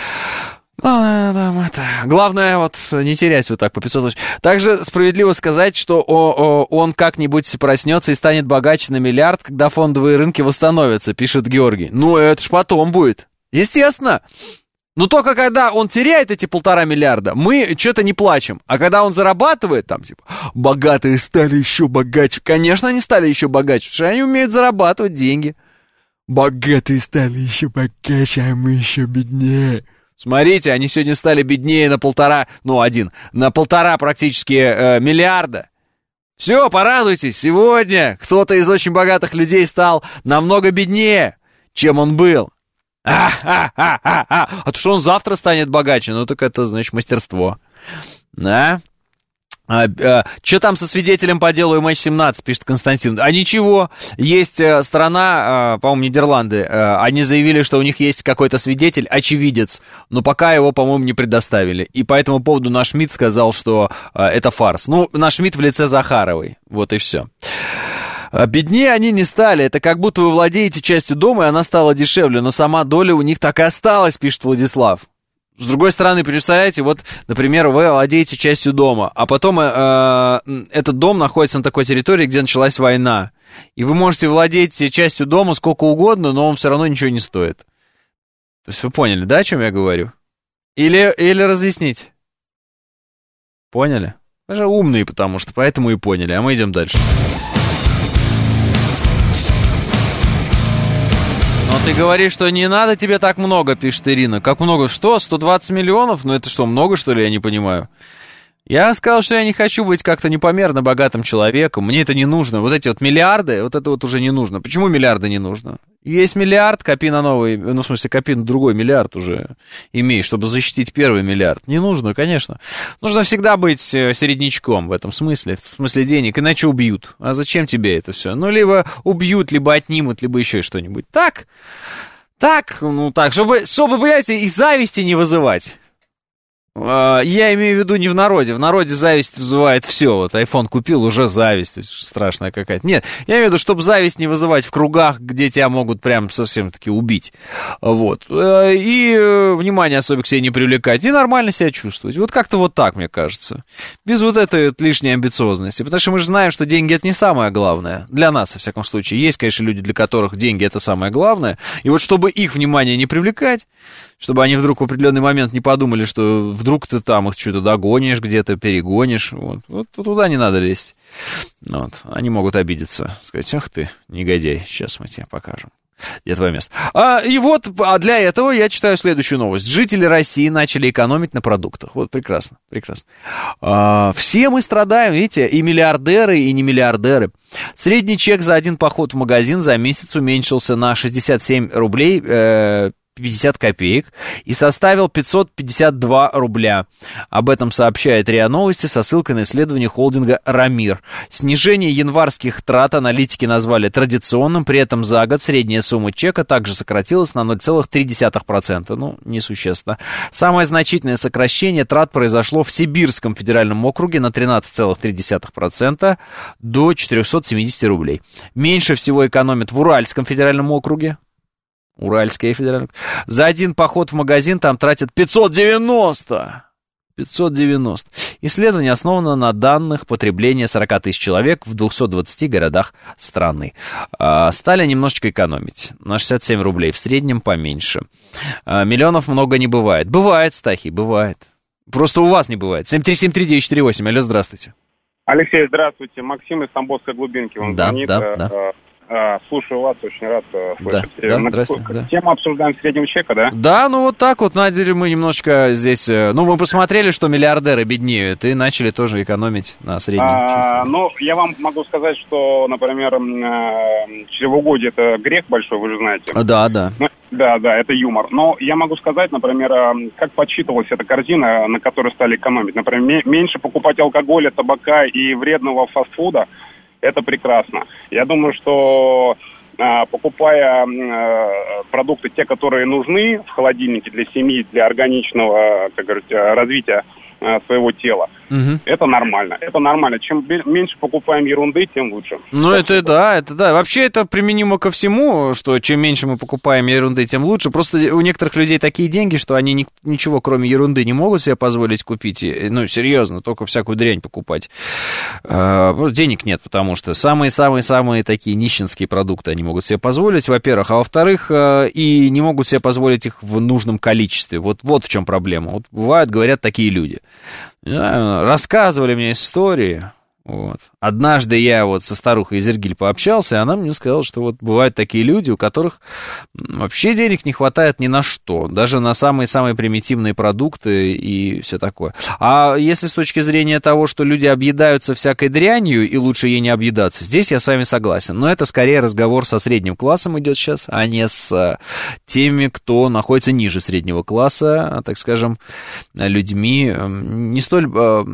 Главное, вот, не терять вот так по пятьсот тысяч. Также справедливо сказать, что о, о, он как-нибудь проснется и станет богаче на миллиард, когда фондовые рынки восстановятся, пишет Георгий. Ну, это ж потом будет. Естественно. Но только когда он теряет эти полтора миллиарда, мы что-то не плачем. А когда он зарабатывает, там, типа, богатые стали еще богаче. Конечно, они стали еще богаче, потому что они умеют зарабатывать деньги. Богатые стали еще богаче, а мы еще беднее. Смотрите, они сегодня стали беднее на полтора, ну, один, на полтора практически э, миллиарда. Все, порадуйтесь, сегодня кто-то из очень богатых людей стал намного беднее, чем он был. А-ха-ха-ха-ха. А то, что он завтра станет богаче, ну, так это, значит, мастерство. Да? А, а, что там со свидетелем по делу эм эйч семнадцать, пишет Константин. А ничего, есть а, страна, а, по-моему, Нидерланды, а, они заявили, что у них есть какой-то свидетель, очевидец, но пока его, по-моему, не предоставили. И по этому поводу наш МИД сказал, что а, это фарс. Ну, наш МИД в лице Захаровой, вот и все. А, беднее они не стали, это как будто вы владеете частью дома, и она стала дешевле, но сама доля у них так и осталась, пишет Владислав. С другой стороны, представляете, вот, например, вы владеете частью дома, а потом э, этот дом находится на такой территории, где началась война. И вы можете владеть частью дома сколько угодно, но он все равно ничего не стоит. То есть вы поняли, да, о чем я говорю? Или, или разъяснить? Поняли? Вы же умные, потому что, поэтому и поняли. А мы идем дальше. Но ты говоришь, что не надо тебе так много, пишет Ирина. Как много? Что? сто двадцать миллионов? Ну это что, много, что ли? Я не понимаю. Я сказал, что я не хочу быть как-то непомерно богатым человеком. Мне это не нужно. Вот эти вот миллиарды, вот это вот уже не нужно. Почему миллиарды не нужно? Есть миллиард, копи на новый, ну, в смысле, копи на другой миллиард уже имей, чтобы защитить первый миллиард. Не нужно, конечно. Нужно всегда быть середнячком в этом смысле, в смысле денег, иначе убьют. А зачем тебе это все? Ну, либо убьют, либо отнимут, либо еще что-нибудь. Так, так, ну так, чтобы, чтобы, понимаете, и зависти не вызывать. Я имею в виду не в народе. В народе зависть вызывает все. Вот айфон купил, уже зависть страшная какая-то. Нет, я имею в виду, чтобы зависть не вызывать в кругах, где тебя могут прям совсем-таки убить. Вот. И внимание особо к себе не привлекать. И нормально себя чувствовать. Вот как-то вот так, мне кажется. Без вот этой вот лишней амбициозности. Потому что мы же знаем, что деньги — это не самое главное. Для нас, во всяком случае. Есть, конечно, люди, для которых деньги — это самое главное. И вот чтобы их внимание не привлекать, чтобы они вдруг в определенный момент не подумали, что вдруг ты там их что-то догонишь, где-то перегонишь. Вот, вот туда не надо лезть. Вот. Они могут обидеться. Сказать: ах ты, негодяй, сейчас мы тебе покажем, где твое место. А, и вот а для этого я читаю следующую новость. Жители России начали экономить на продуктах. Вот прекрасно, прекрасно. А, все мы страдаем, видите, и миллиардеры, и не миллиардеры. Средний чек за один поход в магазин за месяц уменьшился на шестьдесят семь рублей э, пятьдесят копеек и составил пятьсот пятьдесят два рубля. Об этом сообщает РИА Новости со ссылкой на исследование холдинга «Рамир». Снижение январских трат аналитики назвали традиционным, при этом за год средняя сумма чека также сократилась на ноль целых три десятых процента. Ну, несущественно. Самое значительное сокращение трат произошло в Сибирском федеральном округе на тринадцать целых три десятых процента до четырехсот семидесяти рублей. Меньше всего экономят в Уральском федеральном округе. Уральская федеральная. За один поход в магазин там тратят пятьсот девяносто. пятьсот девяносто. Исследование основано на данных потребления сорок тысяч человек в двухстах двадцати городах страны. А, стали немножечко экономить. На шестьдесят семь рублей. В среднем поменьше. А, миллионов много не бывает. Бывает, Стахи, бывает. Просто у вас не бывает. семь три семь три девять четыре восемь. Алло, здравствуйте. Алексей, здравствуйте. Максим из Тамбовской глубинки. Он да, звонит. Да, да. Слушаю вас, очень рад слышать. Да, да, здрасте, да. Тему обсуждаем среднего чека, да? Да, ну вот так вот, начали мы немножечко здесь... Ну, мы посмотрели, что миллиардеры беднеют, и начали тоже экономить на среднем а, чеке. Ну, я вам могу сказать, что, например, чревоугодие — это грех большой, вы же знаете. Да, да. Ну, да, да, это юмор. Но я могу сказать, например, как подсчитывалась эта корзина, на которой стали экономить. Например, меньше покупать алкоголя, табака и вредного фастфуда. Это прекрасно. Я думаю, что покупая продукты, те, которые нужны в холодильнике для семьи, для органичного, как говорится, развития своего тела, угу. Это нормально. Это нормально. Чем меньше покупаем ерунды, тем лучше. Ну, это да, это да. Вообще это применимо ко всему, что чем меньше мы покупаем ерунды, тем лучше. Просто у некоторых людей такие деньги, что они ни, ничего, кроме ерунды, не могут себе позволить купить. Ну, серьезно, только всякую дрянь покупать. А, денег нет, потому что самые-самые-самые такие нищенские продукты они могут себе позволить, во-первых. А во-вторых, и не могут себе позволить их в нужном количестве. Вот, вот в чем проблема. Вот бывают, говорят, такие люди. Рассказывали мне истории. Вот. Однажды я вот со старухой из Иргиль пообщался, и она мне сказала, что вот бывают такие люди, у которых вообще денег не хватает ни на что, даже на самые-самые примитивные продукты и все такое. А если с точки зрения того, что люди объедаются всякой дрянью, и лучше ей не объедаться, здесь я с вами согласен. Но это скорее разговор со средним классом идет сейчас, а не с теми, кто находится ниже среднего класса, так скажем, людьми не столь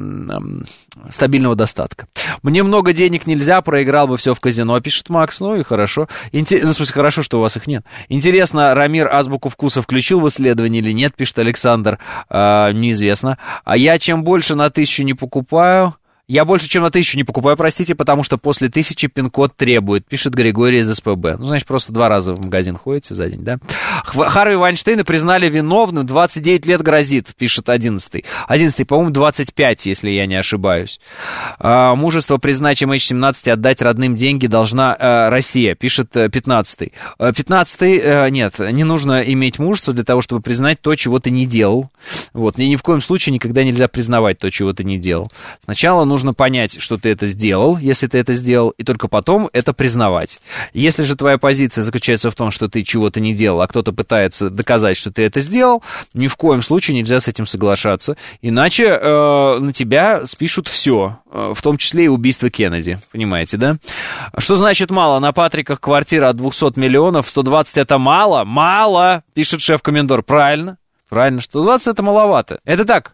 стабильного достатка. Мне много денег нельзя, проиграл бы все в казино, пишет Макс. Ну и хорошо. Интер... Ну, в смысле, хорошо, что у вас их нет. Интересно, Рамир азбуку вкуса включил в исследование или нет, пишет Александр. А, неизвестно. А я чем больше на тысячу не покупаю... Я больше, чем на тысячу не покупаю, простите, потому что после тысячи пин-код требует, пишет Григорий из СПБ. Ну, значит, просто два раза в магазин ходите за день, да? Харви Вайнштейна признали виновным, двадцать девять лет грозит, пишет одиннадцатый. одиннадцатый, по-моему, двадцать пять, если я не ошибаюсь. А, мужество признать эм эйч семнадцать и отдать родным деньги должна а, Россия, пишет пятнадцатый. пятнадцатый, а, нет, не нужно иметь мужество для того, чтобы признать то, чего ты не делал. Вот, ни, ни в коем случае никогда нельзя признавать то, чего ты не делал. Сначала нужно нужно понять, что ты это сделал, если ты это сделал, и только потом это признавать. Если же твоя позиция заключается в том, что ты чего-то не делал, а кто-то пытается доказать, что ты это сделал, ни в коем случае нельзя с этим соглашаться, иначе э, на тебя спишут все, э, в том числе и убийство Кеннеди, понимаете, да? Что значит мало? На Патриках квартира от двухсот миллионов, сто двадцать это мало? Мало, пишет шеф-комендор. Правильно, правильно, сто двадцать это маловато. Это так,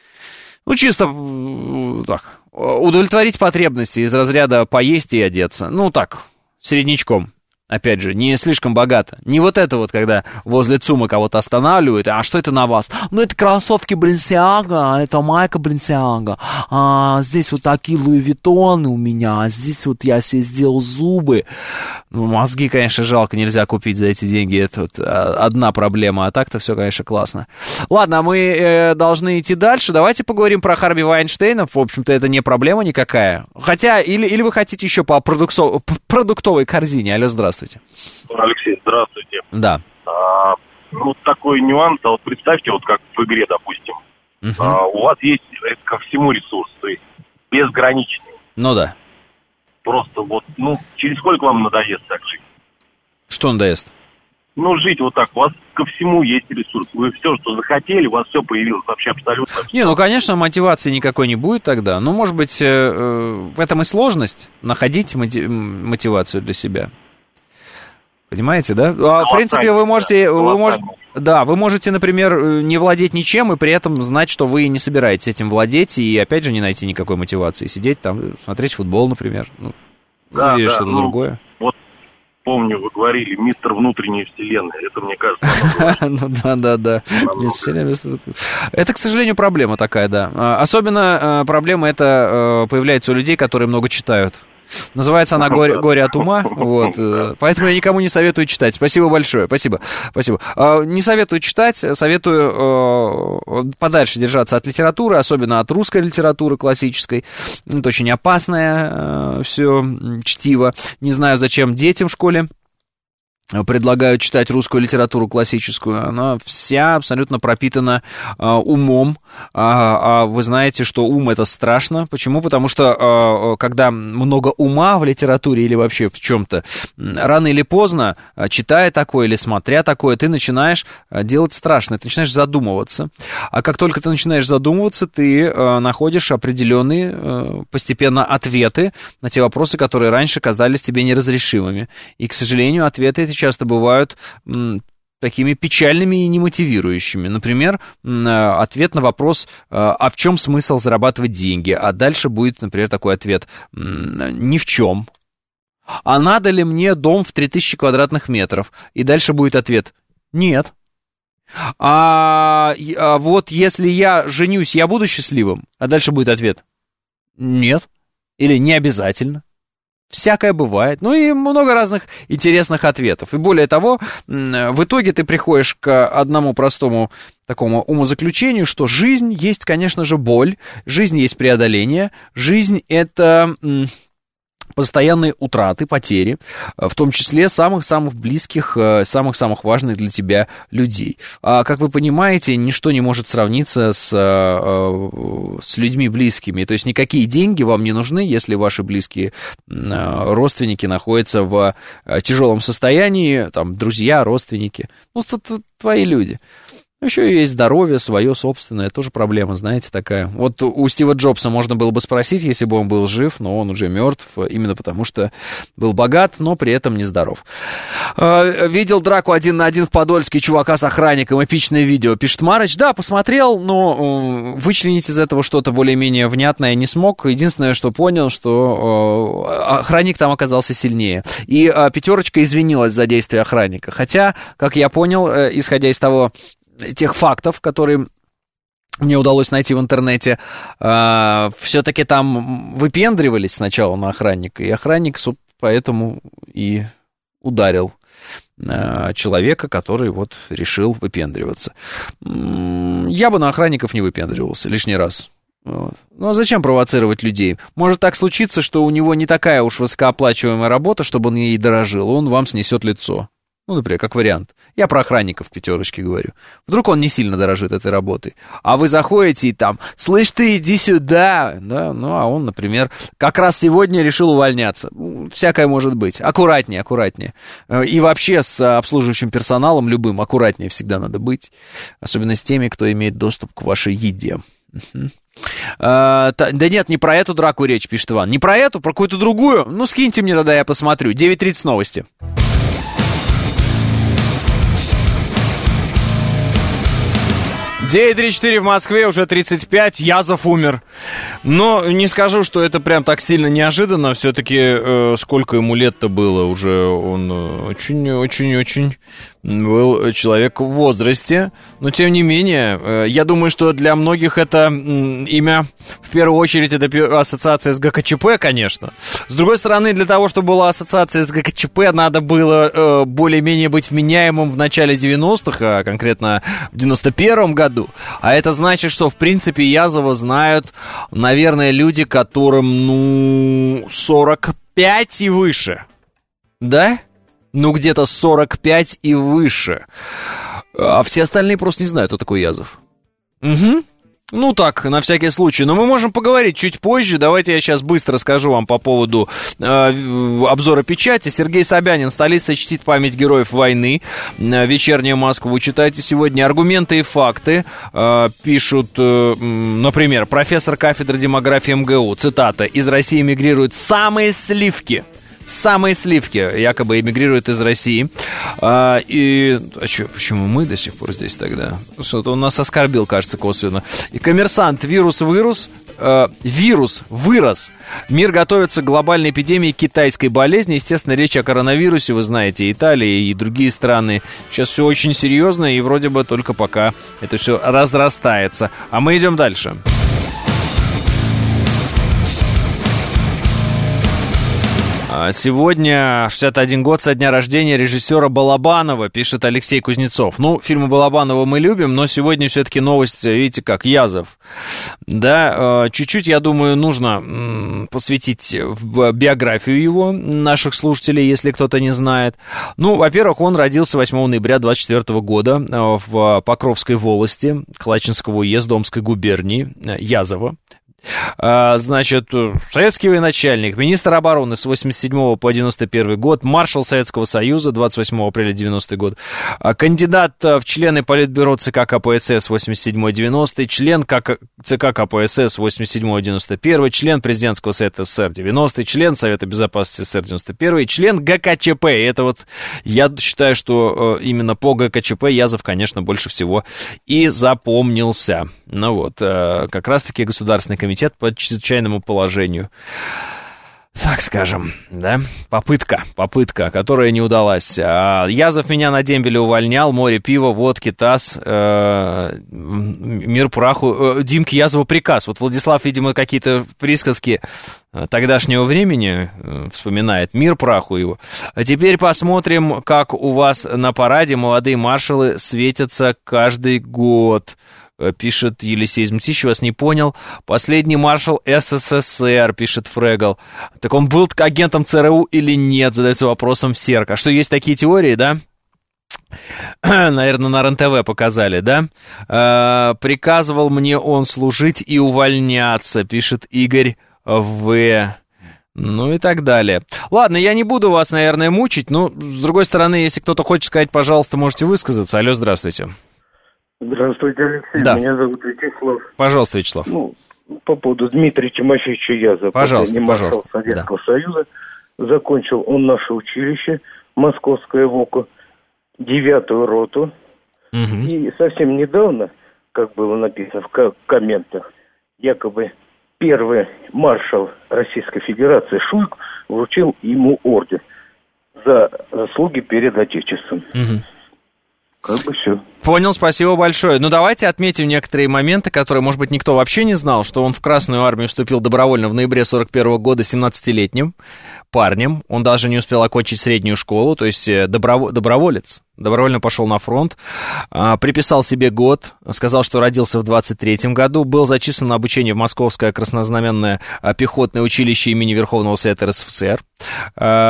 ну чисто так, удовлетворить потребности из разряда поесть и одеться. Ну так, среднячком. Опять же, не слишком богато. Не вот это вот, когда возле ЦУМа кого-то останавливают, а что это на вас? Ну, это кроссовки Balenciaga, это майка Balenciaga, а здесь вот такие Луи Виттоны у меня, а здесь вот я себе сделал зубы. Ну, мозги, конечно, жалко, нельзя купить за эти деньги, это вот одна проблема, а так-то все, конечно, классно. Ладно, мы э, должны идти дальше, давайте поговорим про Харви Вайнштейна, в общем-то, это не проблема никакая. Хотя, или, или вы хотите еще по продуксо- продуктовой корзине? Алло, здравствуйте. Алексей, здравствуйте. Да. А, ну, такой нюанс, а вот представьте, вот как в игре, допустим, uh-huh. а, у вас есть ко всему ресурс, то есть безграничный. Ну да. Просто вот, ну, через сколько вам надоест так жить? Что надоест? Ну, жить вот так, у вас ко всему есть ресурс. Вы все, что захотели, у вас все появилось вообще абсолютно. Не, ну, конечно, мотивации никакой не будет тогда. Ну, может быть, э, в этом и сложность, находить мотив- мотивацию для себя. Понимаете, да? А, в принципе, вы можете, вы можете, да, вы можете, например, не владеть ничем и при этом знать, что вы не собираетесь этим владеть, и опять же не найти никакой мотивации. Сидеть там, смотреть футбол, например, ну, да, или да, что-то ну, другое. Вот помню, вы говорили, мистер внутренней вселенной. Это, мне кажется, ну да, да, да. Это, к сожалению, проблема такая, да. Особенно проблема эта появляется у людей, которые много читают. Называется она «Горе, горе от ума», вот, поэтому я никому не советую читать. Спасибо большое, спасибо, спасибо. Не советую читать, советую подальше держаться от литературы, особенно от русской литературы классической. Это очень опасное все чтиво. Не знаю, зачем детям в школе предлагают читать русскую литературу классическую. Она вся абсолютно пропитана э, умом. А, а вы знаете, что ум — это страшно. Почему? Потому что э, когда много ума в литературе или вообще в чем-то, рано или поздно, читая такое или смотря такое, ты начинаешь делать страшное, ты начинаешь задумываться. А как только ты начинаешь задумываться, ты э, находишь определенные э, постепенно ответы на те вопросы, которые раньше казались тебе неразрешимыми. И, к сожалению, ответы эти часто бывают м, такими печальными и немотивирующими. Например, м, ответ на вопрос, а в чем смысл зарабатывать деньги? А дальше будет, например, такой ответ: ни в чем. А надо ли мне дом в три тысячи квадратных метров? И дальше будет ответ: нет. А, а вот если я женюсь, я буду счастливым? А дальше будет ответ: нет. Или не обязательно. Всякое бывает. Ну и много разных интересных ответов. И более того, в итоге ты приходишь к одному простому такому умозаключению, что жизнь есть, конечно же, боль, жизнь есть преодоление, жизнь — это постоянные утраты, потери, в том числе самых-самых близких, самых-самых важных для тебя людей. А, как вы понимаете, ничто не может сравниться с, с людьми близкими. То есть никакие деньги вам не нужны, если ваши близкие родственники находятся в тяжелом состоянии, там, друзья, родственники. Ну, это твои люди. Еще есть здоровье свое собственное, тоже проблема, знаете, такая. Вот у Стива Джобса можно было бы спросить, если бы он был жив, но он уже мертв, именно потому что был богат, но при этом нездоров. Видел драку один на один в Подольске чувака с охранником, эпичное видео, пишет Марыч. Да, посмотрел, но вычленить из этого что-то более-менее внятное не смог. Единственное, что понял, что охранник там оказался сильнее. И пятерочка извинилась за действия охранника. Хотя, как я понял, исходя из того, тех фактов, которые мне удалось найти в интернете, э, все-таки там выпендривались сначала на охранника, и охранник поэтому и ударил э, человека, который вот решил выпендриваться. Я бы на охранников не выпендривался лишний раз. Вот. Ну а зачем провоцировать людей? Может так случиться, что у него не такая уж высокооплачиваемая работа, чтобы он ей дорожил, он вам снесет лицо. Ну, например, как вариант. Я про охранников в пятерочке говорю. Вдруг он не сильно дорожит этой работой. А вы заходите и там, слышь, ты иди сюда. Да, ну, а он, например, как раз сегодня решил увольняться. Всякое может быть. Аккуратнее, аккуратнее. И вообще с обслуживающим персоналом любым аккуратнее всегда надо быть. Особенно с теми, кто имеет доступ к вашей еде. Uh-huh. а, та, да нет, не про эту драку речь, пишет Иван. Не про эту, про какую-то другую. Ну, скиньте мне тогда, я посмотрю. девять тридцать новости. девять тридцать четыре в Москве, уже тридцать пять, Язов умер. Но не скажу, что это прям так сильно неожиданно. Все-таки э, сколько ему лет-то было уже, он очень-очень-очень был человек в возрасте. Но тем не менее, э, я думаю, что для многих это э, имя, в первую очередь, это ассоциация с ГКЧП, конечно. С другой стороны, для того, чтобы была ассоциация с ГКЧП, надо было э, более-менее быть вменяемым в начале девяностых, а конкретно в девяносто первом году. А это значит, что, в принципе, Язова знают, наверное, люди, которым, ну, сорок пять и выше. Да? Ну, где-то сорок пять и выше. А все остальные просто не знают, кто такой Язов. Угу. Ну так, на всякий случай. Но мы можем поговорить чуть позже. Давайте я сейчас быстро скажу вам по поводу э, обзора печати. Сергей Собянин. Столица чтит память героев войны. Э, Вечернюю Москву читайте сегодня. Аргументы и факты. Э, пишут, э, например, профессор кафедры демографии МГУ. Цитата. Из России мигрируют самые сливки. Самые сливки якобы эмигрируют из России. А, и а чё, почему мы до сих пор здесь тогда? Что-то он нас оскорбил, кажется, косвенно. И коммерсант. Вирус вырос. Э, вирус вырос. Мир готовится к глобальной эпидемии китайской болезни. Естественно, речь о коронавирусе, вы знаете, Италия и другие страны. Сейчас все очень серьезно, и вроде бы только пока это все разрастается. А мы идем дальше. Сегодня шестьдесят один год со дня рождения режиссера Балабанова, пишет Алексей Кузнецов. Ну, фильмы Балабанова мы любим, но сегодня все-таки новость, видите как, Язов. Да, чуть-чуть, я думаю, нужно посвятить в биографию его, наших слушателей, если кто-то не знает. Ну, во-первых, он родился восьмого ноября двадцать четвёртого года в Покровской волости Калачинского уезда Омской губернии, Язова. Значит, советский военачальник, министр обороны с восемьдесят седьмого по девяносто первый год, маршал Советского Союза двадцать восьмого апреля девяностый год, кандидат в члены Политбюро ЦК КПСС восемьдесят седьмой девяностый, член ЦК КПСС восемьдесят седьмой девяносто первый, член Президентского совета СССР девяностый, член Совета Безопасности СССР девяносто первый, член ГКЧП. И это вот, я считаю, что именно по ГКЧП Язов, конечно, больше всего и запомнился. Ну вот, как раз-таки Государственный комитет Комитет по чрезвычайному положению. Так скажем, да, попытка, попытка, которая не удалась. Язов меня на дембеле увольнял, море пива, водки, таз, э, мир праху, э, Димке Язову приказ. Вот Владислав, видимо, какие-то присказки тогдашнего времени э, вспоминает, мир праху его. А теперь посмотрим, как у вас на параде молодые маршалы светятся каждый год. Пишет Елисей из Мтищи, вас не понял. Последний маршал СССР, пишет Фрегал. Так он был агентом ЦРУ или нет, задается вопросом Серк. А что, есть такие теории, да? Наверное, на РЕН-ТВ показали, да? Э, приказывал мне он служить и увольняться, пишет Игорь В. Ну и так далее. Ладно, я не буду вас, наверное, мучить, но, с другой стороны, если кто-то хочет сказать, пожалуйста, можете высказаться. Алло, здравствуйте. Здравствуйте, Алексей. Да. Меня зовут Вячеслав. Пожалуйста, Вячеслав. Ну, по поводу Дмитрия Тимофеевича Язова. Пожалуйста, маршал пожалуйста. Советского да. Союза. Закончил он наше училище, Московское ВОКа, девятую роту. Угу. И совсем недавно, как было написано в комментах, якобы первый маршал Российской Федерации Шуйк вручил ему орден за заслуги перед Отечеством. Угу. Как бы все. Понял, спасибо большое. Ну, давайте отметим некоторые моменты, которые, может быть, никто вообще не знал, что он в Красную армию вступил добровольно в ноябре сорок первого года семнадцатилетним парнем. Он даже не успел окончить среднюю школу, то есть доброво- доброволец. Добровольно пошел на фронт, а, приписал себе год, сказал, что родился в двадцать третьем году, был зачислен на обучение в Московское краснознаменное пехотное училище имени Верховного Совета РСФСР. А,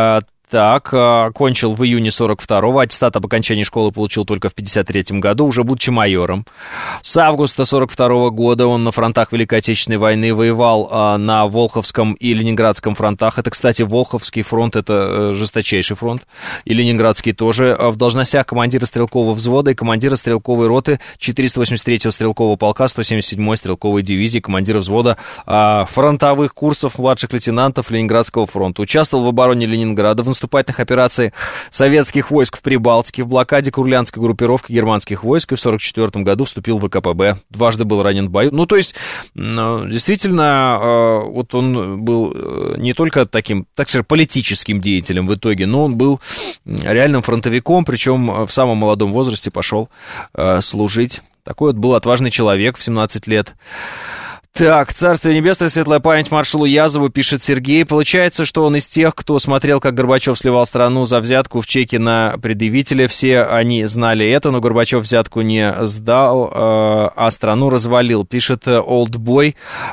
Так, кончил в июне сорок второго, аттестат об окончании школы получил только в пятьдесят третьем году, уже будучи майором. С августа сорок второго года он на фронтах Великой Отечественной войны воевал а, на Волховском и Ленинградском фронтах. Это, кстати, Волховский фронт, это жесточайший фронт, и Ленинградский тоже. В должностях командира стрелкового взвода и командира стрелковой роты четыреста восемьдесят третьего стрелкового полка сто семьдесят седьмой стрелковой дивизии, командира взвода а, фронтовых курсов младших лейтенантов Ленинградского фронта. Участвовал в обороне Ленинграда, в наступательных операциях советских войск в Прибалтике, в блокаде Курляндской группировки германских войск, и в сорок четвёртом году вступил в ВКПБ. Дважды был ранен в бою. Ну, то есть, действительно, вот он был не только таким, так сказать, политическим деятелем в итоге, но он был реальным фронтовиком, причем в самом молодом возрасте пошел служить. Такой вот был отважный человек в семнадцать лет. Так, царствие небесное, светлая память маршалу Язову, пишет Сергей. Получается, что он из тех, кто смотрел, как Горбачев сливал страну за взятку в чеке на предъявителя. Все они знали это, но Горбачев взятку не сдал, а страну развалил, пишет Олдбой.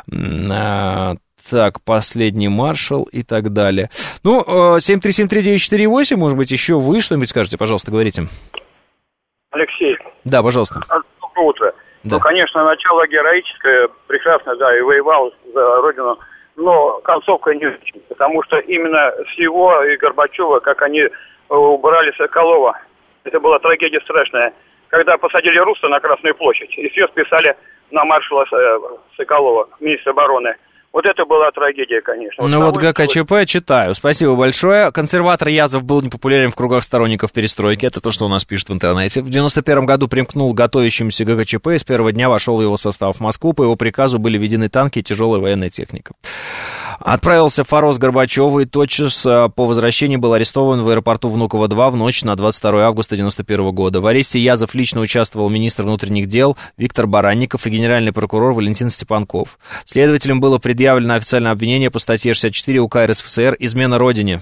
Так, последний маршал и так далее. Ну, семь три семь три девять четыре восемь, может быть, еще вы что-нибудь скажете, пожалуйста, говорите. Алексей. Да, пожалуйста. Доброе утро. Да. Ну, конечно, начало героическое, прекрасно, да, и воевал за Родину, но концовка не очень, потому что именно с его и Горбачева, как они убрали Соколова, это была трагедия страшная, когда посадили Руста на Красную площадь, и все списали на маршала Соколова, министра обороны. Вот это была трагедия, конечно. Ну вот ГКЧП читаю. Спасибо большое. Консерватор Язов был непопулярен в кругах сторонников перестройки. Это то, что у нас пишет в интернете. В девяносто первом году примкнул к готовящемуся ГКЧП и с первого дня вошел в его состав. В Москву по его приказу были введены танки и тяжелая военная техника. Отправился в Форос Горбачеву и тотчас по возвращении был арестован в аэропорту Внуково-два в ночь на двадцать второе августа девяносто первого года. В аресте Язов лично участвовал министр внутренних дел Виктор Баранников и генеральный прокурор Валентин Степанков. Следователям было предъявлено официальное обвинение по статье шестьдесят четыре УК РСФСР «Измена Родине».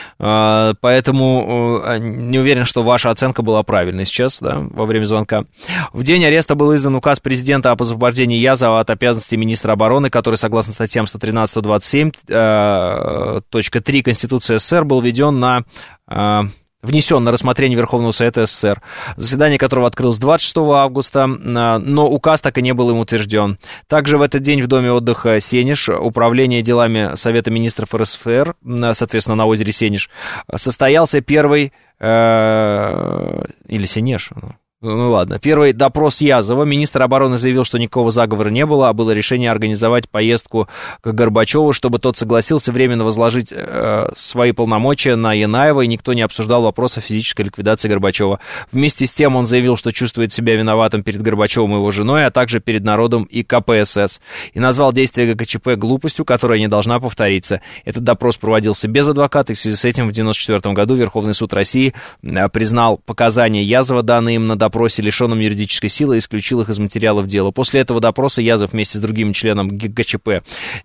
Поэтому не уверен, что ваша оценка была правильной сейчас, да, во время звонка. В день ареста был издан указ президента об освобождении Язова от обязанностей министра обороны, который, согласно статьям сто тринадцать сто двадцать семь точка три Конституции СССР, был введен на... внесен на рассмотрение Верховного Совета СССР, заседание которого открылось двадцать шестого августа, но указ так и не был им утвержден. Также в этот день в доме отдыха Сенеж, управление делами Совета министров РСФСР, соответственно, на озере Сенеж, состоялся первый, э, или Сенеж, ну ладно, первый допрос Язова. Министр обороны заявил, что никакого заговора не было, а было решение организовать поездку к Горбачеву, чтобы тот согласился временно возложить э, свои полномочия на Янаева, и никто не обсуждал вопрос о физической ликвидации Горбачева. Вместе с тем он заявил, что чувствует себя виноватым перед Горбачевым и его женой, а также перед народом и КПСС, и назвал действия ГКЧП глупостью, которая не должна повториться. Этот допрос проводился без адвоката, и в связи с этим в девяносто четвёртом году Верховный суд России э, признал показания Язова, данные им на допрос, допросе лишенном юридической силы, и исключил их из материалов дела. После этого допроса Язов вместе с другим членом ГКЧП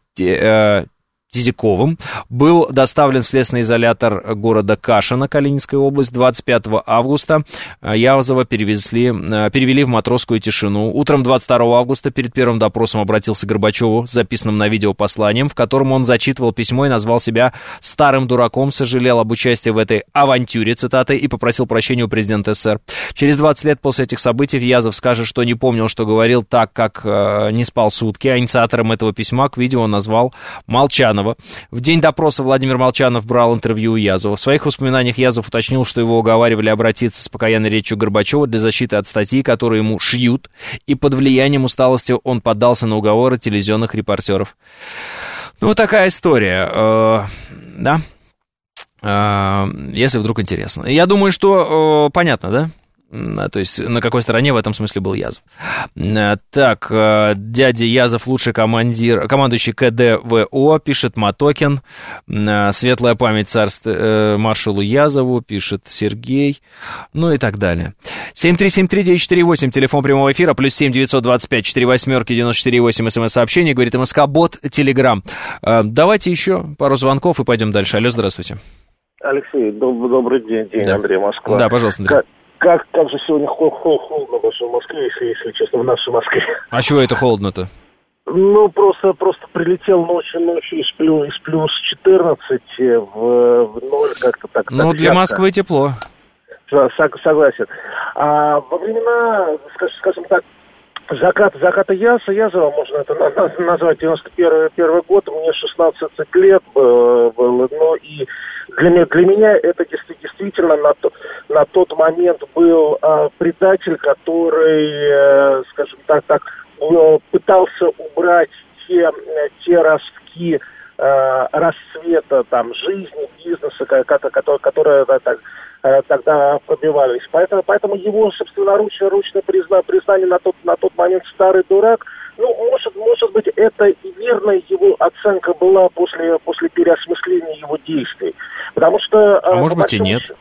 Тизяковым был доставлен в следственный изолятор города Кашина, Калининская область. двадцать пятого августа Язова перевезли, перевели в матросскую тишину. Утром двадцать второго августа перед первым допросом обратился к Горбачеву с записанным на видео посланием, в котором он зачитывал письмо и назвал себя старым дураком, сожалел об участии в этой авантюре, цитаты, и попросил прощения у президента СССР. Через двадцать лет после этих событий Язов скажет, что не помнил, что говорил, так как э, не спал сутки, а инициатором этого письма к видео он назвал Молчанова. В день допроса Владимир Молчанов брал интервью у Язова. В своих воспоминаниях Язов уточнил, что его уговаривали обратиться с покаянной речью Горбачева для защиты от статьи, которые ему шьют, и под влиянием усталости он поддался на уговоры телевизионных репортеров. Ну, вот такая история, э, да, э, если вдруг интересно. Я думаю, что э, понятно, да? То есть на какой стороне в этом смысле был Язов. Так, дядя Язов лучший командир, командующий КДВО, пишет Матокин. Светлая память царству маршалу Язову, пишет Сергей. Ну и так далее. семь три семь три девять четыре восемь, телефон прямого эфира, плюс семь девятьсот двадцать пять четыре восьмерки девяносто четыре восемь, смс-сообщение, говорит МСК-бот, Телеграм. Давайте еще пару звонков и пойдем дальше. Алло, здравствуйте. Алексей, доб- добрый день, день, да. Андрей, Москва. Да, пожалуйста, Андрей. Как, как, как же сегодня хол- хол- холодно в Москве, если, если честно, в нашей Москве. А чего это холодно-то? Ну, просто, просто прилетел ночью, ночью из плюс, из плюс четырнадцати в, в ноль, как-то так. Ну, так для ярко. Москвы тепло. Согласен. А во времена, скажем так, закат, заката Яса, Язова, можно это назвать, девяносто первый год, мне шестнадцать лет было, ну и для меня, для меня это действительно на, то, на тот момент был а, предатель, который, а, скажем так, так пытался убрать те, те ростки а, расцвета там, жизни, бизнеса, которые, которые так, тогда пробивались. Поэтому, поэтому его собственноручное ручное призна, признание на тот, на тот момент старый дурак, ну, может, может быть, это и верная его оценка была после, после переосмысления его действий. Потому что... А может быть и нет.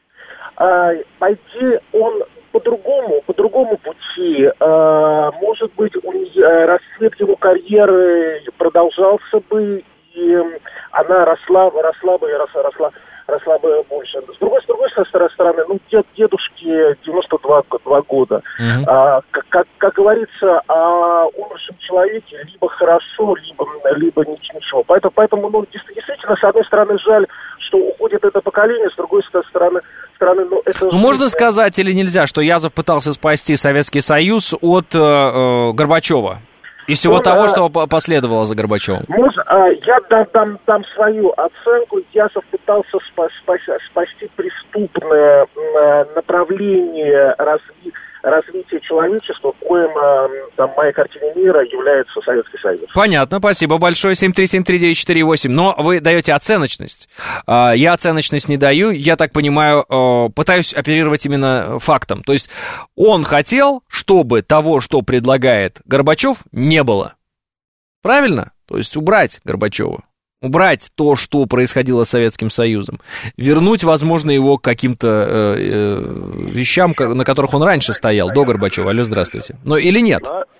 А, пойти он по-другому, по другому пути. А, может быть, он, расцвет его карьеры продолжался бы, и она росла, росла бы и росла, росла. росла бы больше. С другой, с другой стороны, ну, дед, дедушке девяносто два года. Mm-hmm. А, как, как, как говорится, о умершем человеке либо хорошо, либо, либо ничего. Поэтому, поэтому, ну, действительно, с одной стороны, жаль, что уходит это поколение, с другой стороны, стороны ну, это... Ну, можно сказать или нельзя, что Язов пытался спасти Советский Союз от э, э, Горбачева? И всего ну, того, а, что последовало за Горбачевым. Можно, а, я дам, дам, дам свою оценку. Язов пытался спас, спас, спасти преступное а, направление разви, развития человечества, коим а, там, в моей картине мира является Советский Союз. Понятно, спасибо большое. семь три семь три девять четыре восемь. Но вы даете оценочность. Я оценочность не даю. Я так понимаю, пытаюсь оперировать именно фактом. То есть он хотел, чтобы того, что предлагает Горбачев, не было. Правильно? То есть убрать Горбачева. Убрать то, что происходило с Советским Союзом. Вернуть, возможно, его к каким-то э, э, вещам, на которых он раньше стоял, до Горбачева. Алло, здравствуйте. Ну, или нет?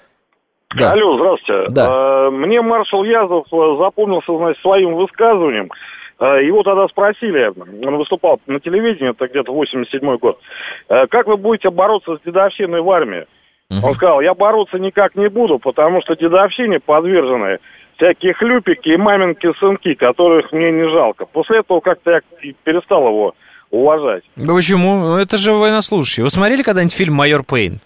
Да. Алло, здравствуйте. Да. Мне маршал Язов запомнился, значит, своим высказыванием. Его тогда спросили, он выступал на телевидении, это где-то восемьдесят седьмой год, как вы будете бороться с дедовщиной в армии? Uh-huh. Он сказал, я бороться никак не буду, потому что дедовщине подвержены всякие хлюпики и маминки-сынки, которых мне не жалко. После этого как-то я перестал его уважать. Да почему? Ну, это же военнослужащий. Вы смотрели когда-нибудь фильм «Майор Пейн»?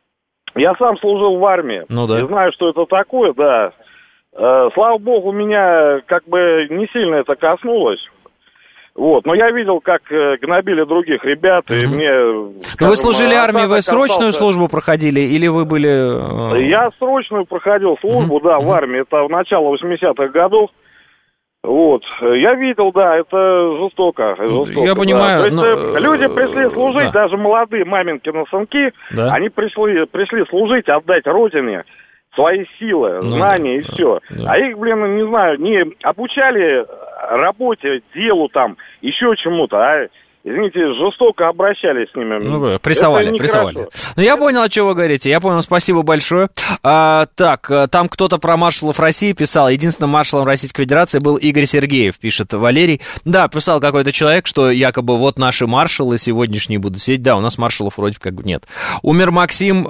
Я сам служил в армии. Ну да. И знаю, что это такое, да. Э, слава богу, меня как бы не сильно это коснулось. Вот, но я видел, как э, гнобили других ребят, угу. и мне... Но вы служили в армии, вы срочную остался... службу проходили, или вы были... Я срочную проходил службу, угу. да, в армии, это в начало восьмидесятых годов. Вот, я видел, да, это жестоко, жестоко. Я понимаю, да. Но... есть, люди пришли служить, да. даже молодые маминкины сынки, да. они пришли, пришли служить, отдать родине свои силы, ну, знания да, и все. Да. А их, блин, не знаю, не обучали работе, делу там, еще чему-то, а, извините, жестоко обращались с ними. Ну, прессовали, прессовали. Ну, я понял, о чем вы говорите, я понял, спасибо большое. А, так, там кто-то про маршалов России писал, единственным маршалом Российской Федерации был Игорь Сергеев, пишет Валерий. Да, писал какой-то человек, что якобы вот наши маршалы сегодняшние будут сидеть. Да, у нас маршалов вроде как нет. Умер Максим.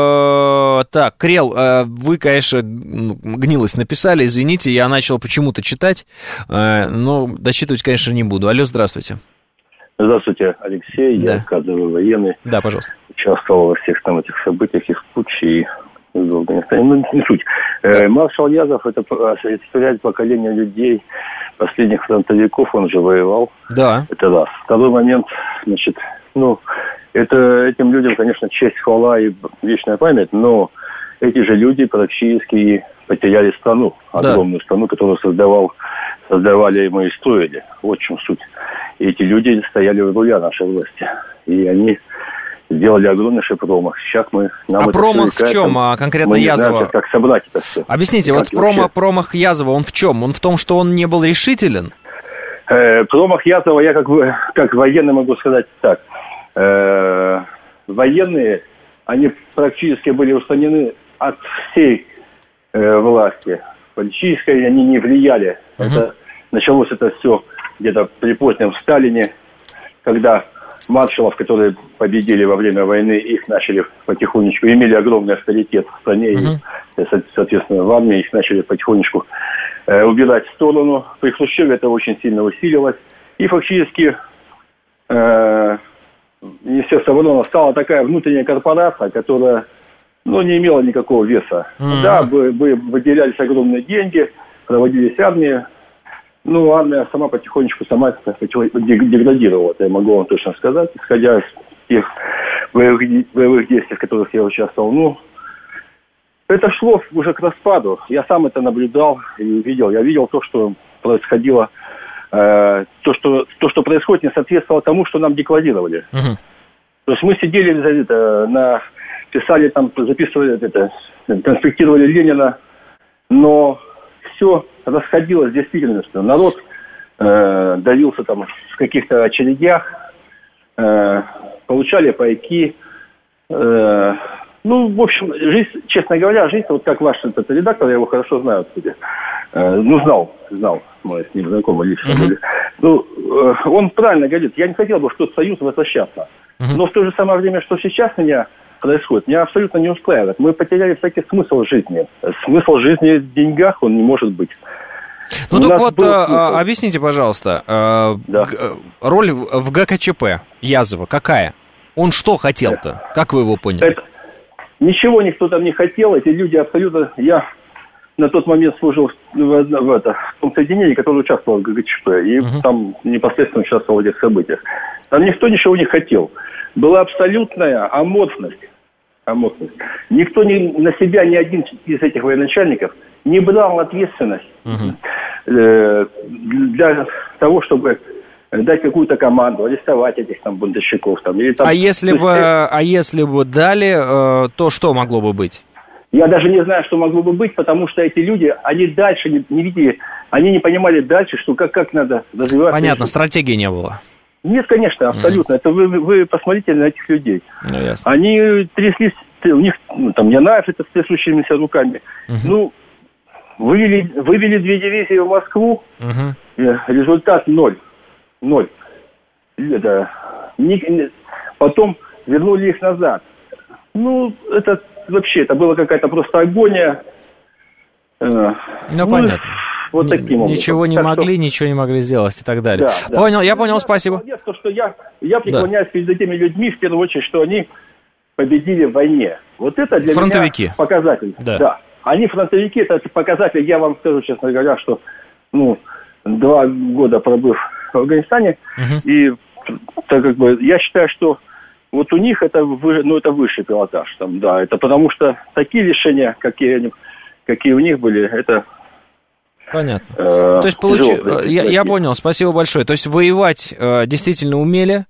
Э, так, Крел, э, вы, конечно, гнилость написали, извините, я начал почему-то читать, э, но дочитывать, конечно, не буду. Алло, здравствуйте. Здравствуйте, Алексей, да. я кадровый военный. Да, пожалуйста. Участвовал во всех там этих событиях, их куча и в Афганистане. Ну, не суть. Да. Э, маршал Язов, это олицетворяет поколение людей, последних фронтовиков, он же воевал. Да. Это раз. Второй момент, значит, ну, это этим людям, конечно, честь, хвала и вечная память, но эти же люди практически потеряли страну, огромную да. страну, которую создавал, создавали мы и строили. Вот в чем суть. И эти люди стояли у руля нашей власти. И они сделали огромнейший промах. Сейчас мы... Нам а промах в чем? А конкретно мы Язова? Не знаем, как собрать это все. Объясните, как вот промах, промах Язова, он в чем? Он в том, что он не был решителен? Э, промах Язова, я как, как военный могу сказать так. Э, военные, они практически были устранены от всей э, власти. Политической они не влияли. Uh-huh. Это, началось это все где-то при позднем Сталине, когда маршалов, которые победили во время войны, их начали потихонечку, имели огромный авторитет в стране, uh-huh. и, соответственно, в армии их начали потихонечку э, убирать в сторону. При Хрущеве это очень сильно усилилось. И фактически э, Министерство обороны стала такая внутренняя корпорация, которая, ну, не имела никакого веса. Uh-huh. Да, бы, бы выделялись огромные деньги, проводились армии. Ну, армия сама потихонечку сама деградировала, это я могу вам точно сказать, исходя из тех боевых, боевых действий, в которых я участвовал. Ну, это шло уже к распаду. Я сам это наблюдал и видел. Я видел то, что происходило, э, то, что, то, что происходит, не соответствовало тому, что нам декларировали. Uh-huh. То есть мы сидели, это, на, писали там, записывали, это, конспектировали Ленина, но все расходилось с действительностью. Народ э, давился там в каких-то очередях, э, получали пайки. Э, ну, в общем, жизнь, честно говоря, жизнь, вот как ваш этот редактор, я его хорошо знаю отсюда. Э, ну, знал, знал, мы с ним знакомы лично были. Uh-huh. Ну, э, он правильно говорит, я не хотел бы в тот союз возвращаться. Uh-huh. Но в то же самое время, что сейчас меня происходит, меня абсолютно не устраивает. Мы потеряли всякий смысл жизни. Смысл жизни в деньгах, он не может быть. Ну, так вот, а, объясните, пожалуйста, а, да. г- роль в ГКЧП Язова какая? Он что хотел-то? Как вы его поняли? Это, ничего никто там не хотел. Эти люди абсолютно... Я на тот момент служил в, в, в, это, в том соединении, которое участвовало в ГКЧП. И угу. там непосредственно участвовал в этих событиях. Там никто ничего не хотел. Была абсолютная аморфность. аморфность. Никто не, на себя, ни один из этих военачальников не брал ответственность uh-huh. э, для того, чтобы дать какую-то команду, арестовать этих там бунтовщиков. Там, или, там, а, если бы, есть, а если бы дали, э, то что могло бы быть? Я даже не знаю, что могло бы быть, потому что эти люди, они дальше не, не видели, они не понимали дальше, что как, как надо развиваться. Понятно, стратегии не было. Нет, конечно, абсолютно. Mm. Это вы, вы посмотрите на этих людей. Ну, ясно. Они тряслись, у них, ну, там, Янаев это с трясущимися руками. Uh-huh. Ну, вывели, вывели две дивизии в Москву, uh-huh. результат ноль. Ноль. Это, не, потом вернули их назад. Ну, это вообще, это была какая-то просто агония. Ну, ну понятно. Вот таким образом. Ничего не так могли, что... ничего не могли сделать и так далее. Да, понял, да. я понял, я, спасибо. Молодец, то, что я, я преклоняюсь да. перед этими людьми, в первую очередь, что они победили в войне. Вот это для фронтовики. меня показатель. Да. да. Они фронтовики, это показатель, я вам скажу, честно говоря, что ну, два года пробыв в Афганистане, угу. и так как бы я считаю, что вот у них это, ну, это высший пилотаж. Там, да, это потому что такие решения, какие, они, какие у них были, это... Понятно. Э, То есть, получи... я, я понял, спасибо большое. То есть, воевать э, действительно умели,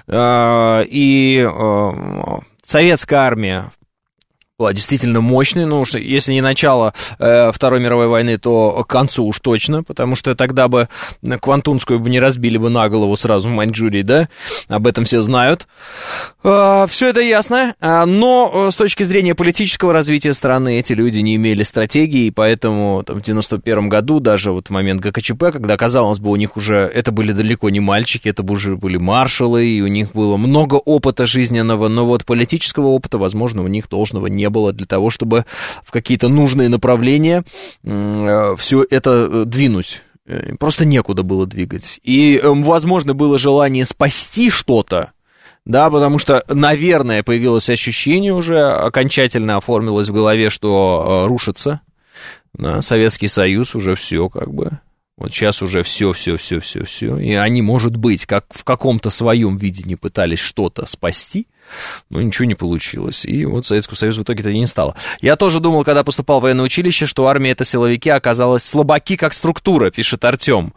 э, и э, советская армия была действительно мощной, ну уж если не начало э, Второй мировой войны, то к концу уж точно, потому что тогда бы Квантунскую бы не разбили бы на голову сразу в Маньчжурии, да, об этом все знают. Э, все это ясно, э, но с точки зрения политического развития страны эти люди не имели стратегии, и поэтому там, в девяносто первом году, даже вот в момент ГКЧП, когда, казалось бы, у них уже, это были далеко не мальчики, это уже были маршалы, и у них было много опыта жизненного, но вот политического опыта, возможно, у них должного не было для того, чтобы в какие-то нужные направления э, все это двинуть. Просто некуда было двигать. И, э, возможно, было желание спасти что-то, да, потому что, наверное, появилось ощущение уже, окончательно оформилось в голове, что э, рушится да, Советский Союз, уже все как бы. Вот сейчас уже все, все, все, все, все. И они, может быть, как в каком-то своем видении пытались что-то спасти, но ничего не получилось. И вот Советского Союза в итоге-то и не стало. Я тоже думал, когда поступал в военное училище, что армия — это силовики, оказалось слабаки как структура, пишет Артем.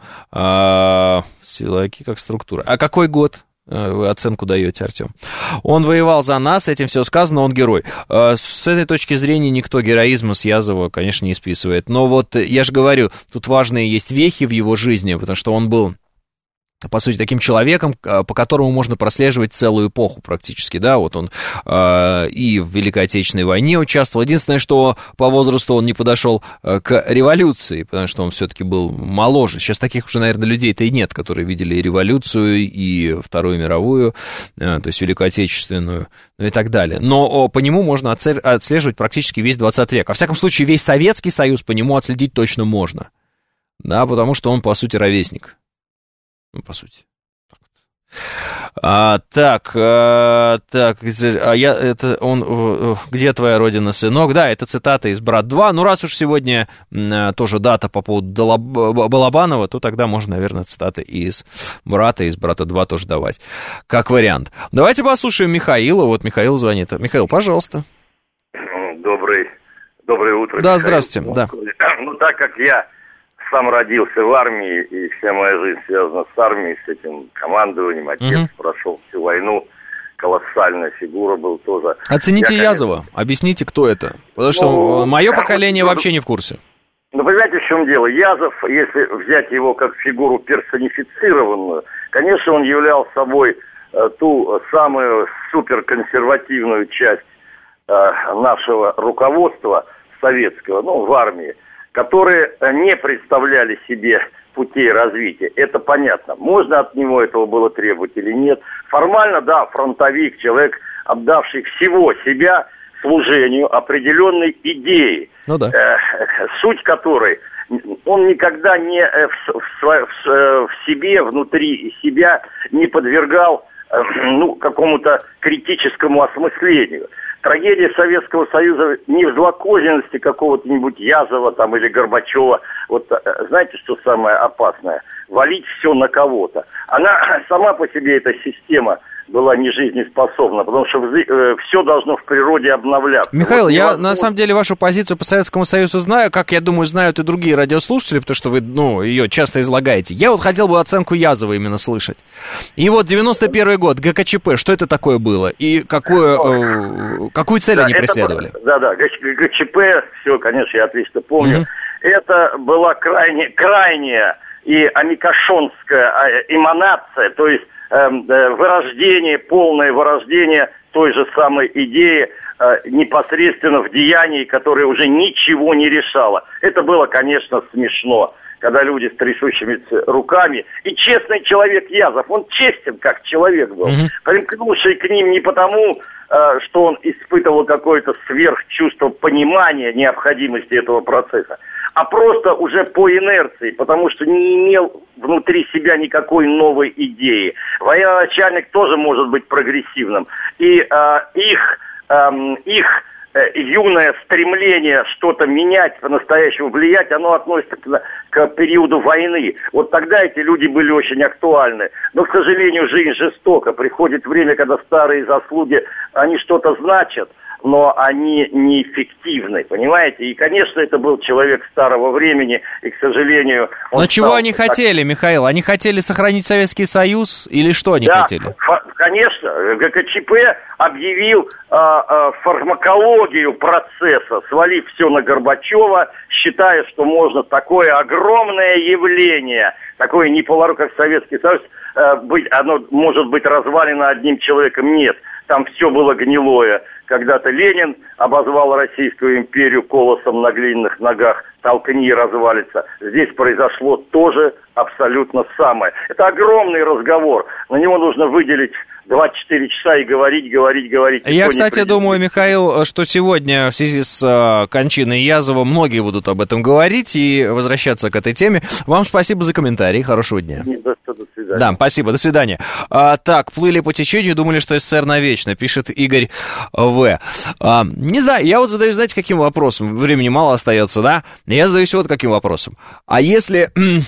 А, силовики как структура. А какой год? Вы оценку даете, Артем. Он воевал за нас, этим все сказано, он герой. С этой точки зрения никто героизма с Язова, конечно, не списывает. Но вот я же говорю, тут важные есть вехи в его жизни, потому что он был по сути, таким человеком, по которому можно прослеживать целую эпоху практически, да, вот он э, и в Великой Отечественной войне участвовал. Единственное, что по возрасту он не подошел к революции, потому что он все-таки был моложе. Сейчас таких уже, наверное, людей-то и нет, которые видели и революцию, и Вторую мировую, э, то есть Великую Отечественную, ну и так далее. Но по нему можно отслеживать практически весь двадцатый век. Во всяком случае, весь Советский Союз по нему отследить точно можно, да, потому что он, по сути, ровесник. Ну, по сути. А, так, а, так, а я, это он, где твоя родина, сынок? Да, это цитата из «Брат два». Ну, раз уж сегодня а, тоже дата по поводу Балабанова, то тогда можно, наверное, цитаты из «Брата», из «Брата два» тоже давать, как вариант. Давайте послушаем Михаила. Вот Михаил звонит. Михаил, пожалуйста. Добрый, доброе утро. Да, Михаил. здравствуйте, да. Ну, так как я сам родился в армии, и вся моя жизнь связана с армией, с этим командованием. Отец угу. прошел всю войну, колоссальная фигура был тоже. Оцените я, Язова, конечно... объясните, кто это. Потому что ну, мое поколение вообще не в курсе. Ну, понимаете, в чем дело? Язов, если взять его как фигуру персонифицированную, конечно, он являл собой э, ту самую суперконсервативную часть э, нашего руководства советского, ну, в армии, которые не представляли себе путей развития. Это понятно. Можно от него этого было требовать или нет. Формально, да, фронтовик, человек, отдавший всего себя служению определенной идеи, ну да. э, суть которой он никогда не э, в, в, в, в себе, внутри себя не подвергал э, ну, какому-то критическому осмыслению. Трагедия Советского Союза не в злокозненности какого-то-нибудь Язова там, или Горбачева. Вот знаете, что самое опасное? Валить все на кого-то. Она сама по себе, эта система, была не жизнеспособна, потому что э, все должно в природе обновляться. Михаил, вот я невозможно... на самом деле вашу позицию по Советскому Союзу знаю, как, я думаю, знают и другие радиослушатели, потому что вы, ну, ее часто излагаете. Я вот хотел бы оценку Язова именно слышать. И вот девяносто первый год, ГКЧП, что это такое было? И какую, э, какую цель да, они преследовали? Это, да, да, ГКЧП, все, конечно, я отлично помню. Угу. Это была крайне, крайняя и амикошонская эманация, то есть вырождение, полное вырождение той же самой идеи э, непосредственно в деянии, которое уже ничего не решало. Это было, конечно, смешно, когда люди с трясущимися руками, и честный человек Язов, он честен как человек был, mm-hmm. примкнувший к ним не потому, э, что он испытывал какое-то сверхчувство понимания необходимости этого процесса, а просто уже по инерции, потому что не имел внутри себя никакой новой идеи. Военачальник тоже может быть прогрессивным. И э, их, э, их э, юное стремление что-то менять, по-настоящему влиять, оно относится к, к периоду войны. Вот тогда эти люди были очень актуальны. Но, к сожалению, жизнь жестока. Приходит время, когда старые заслуги, они что-то значат, но они неэффективны, понимаете? И, конечно, это был человек старого времени, и, к сожалению... Он но чего стал... они хотели, Михаил? Они хотели сохранить Советский Союз или что они да, хотели? Ф- конечно, ГКЧП объявил э, э, фармакологию процесса, свалив все на Горбачева, считая, что можно такое огромное явление, такое неполору, как Советский Союз, э, быть, оно может быть развалено одним человеком. Нет, там все было гнилое. Когда-то Ленин обозвал Российскую империю колосом на глиняных ногах, толкни и развалится. Здесь произошло тоже абсолютно самое. Это огромный разговор, на него нужно выделить двадцать четыре часа и говорить, говорить, говорить. Я, кстати, думаю, Михаил, что сегодня в связи с uh, кончиной Язова многие будут об этом говорить и возвращаться к этой теме. Вам спасибо за комментарий, хорошего дня. До, до свидания. Да, спасибо, до свидания. А, так, плыли по течению, думали, что СССР навечно, пишет Игорь В. А, не знаю, я вот задаюсь, знаете, каким вопросом? Времени мало остается, да? Я задаюсь вот каким вопросом. А если...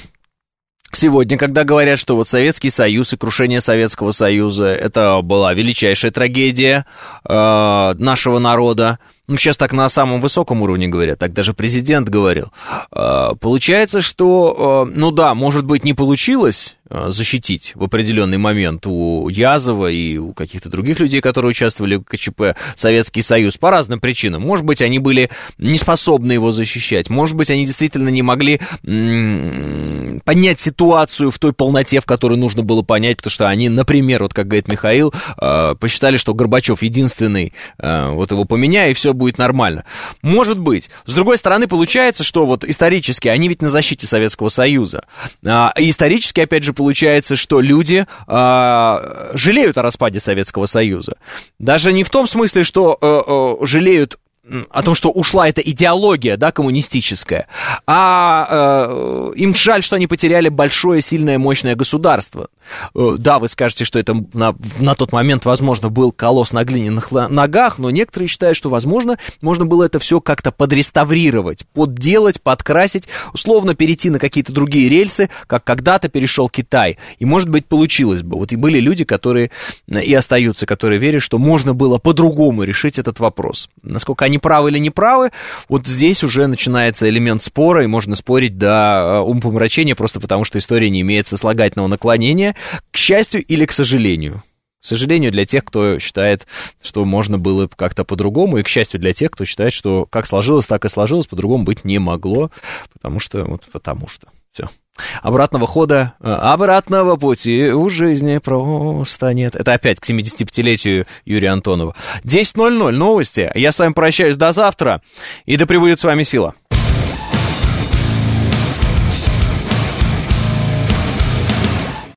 Сегодня, когда говорят, что вот Советский Союз и крушение Советского Союза, это была величайшая трагедия э, нашего народа, ну, сейчас так на самом высоком уровне говорят, так даже президент говорил, э, получается, что, э, ну да, может быть, не получилось, э, защитить в определенный момент у Язова и у каких-то других людей, которые участвовали в ка че пэ, Советский Союз, по разным причинам. Может быть, они были не способны его защищать, может быть, они действительно не могли м- понять ситуацию в той полноте, в которой нужно было понять, потому что они, например, вот как говорит Михаил, э, посчитали, что Горбачев единственный, э, вот его поменяй, и все будет нормально. Может быть. С другой стороны, получается, что вот исторически они ведь на защите Советского Союза. А, исторически, опять же, получается, что люди а, жалеют о распаде Советского Союза. Даже не в том смысле, что а, а, жалеют о том, что ушла эта идеология, да, коммунистическая, а э, им жаль, что они потеряли большое, сильное, мощное государство. Э, да, вы скажете, что это на, на тот момент, возможно, был колосс на глиняных ногах, но некоторые считают, что, возможно, можно было это все как-то подреставрировать, подделать, подкрасить, условно перейти на какие-то другие рельсы, как когда-то перешел Китай. И, может быть, получилось бы. Вот и были люди, которые и остаются, которые верят, что можно было по-другому решить этот вопрос. Насколько они правы или не правы, вот здесь уже начинается элемент спора, и можно спорить до умопомрачения, просто потому что история не имеет сослагательного наклонения, к счастью или к сожалению. К сожалению, для тех, кто считает, что можно было как-то по-другому, и к счастью для тех, кто считает, что как сложилось, так и сложилось, по-другому быть не могло, потому что, вот потому что, все. Обратного хода, обратного пути у жизни просто нет. Это опять к семидесятипятилетию Юрия Антонова. десять ноль ноль, новости. Я с вами прощаюсь до завтра, и да пребудет с вами сила.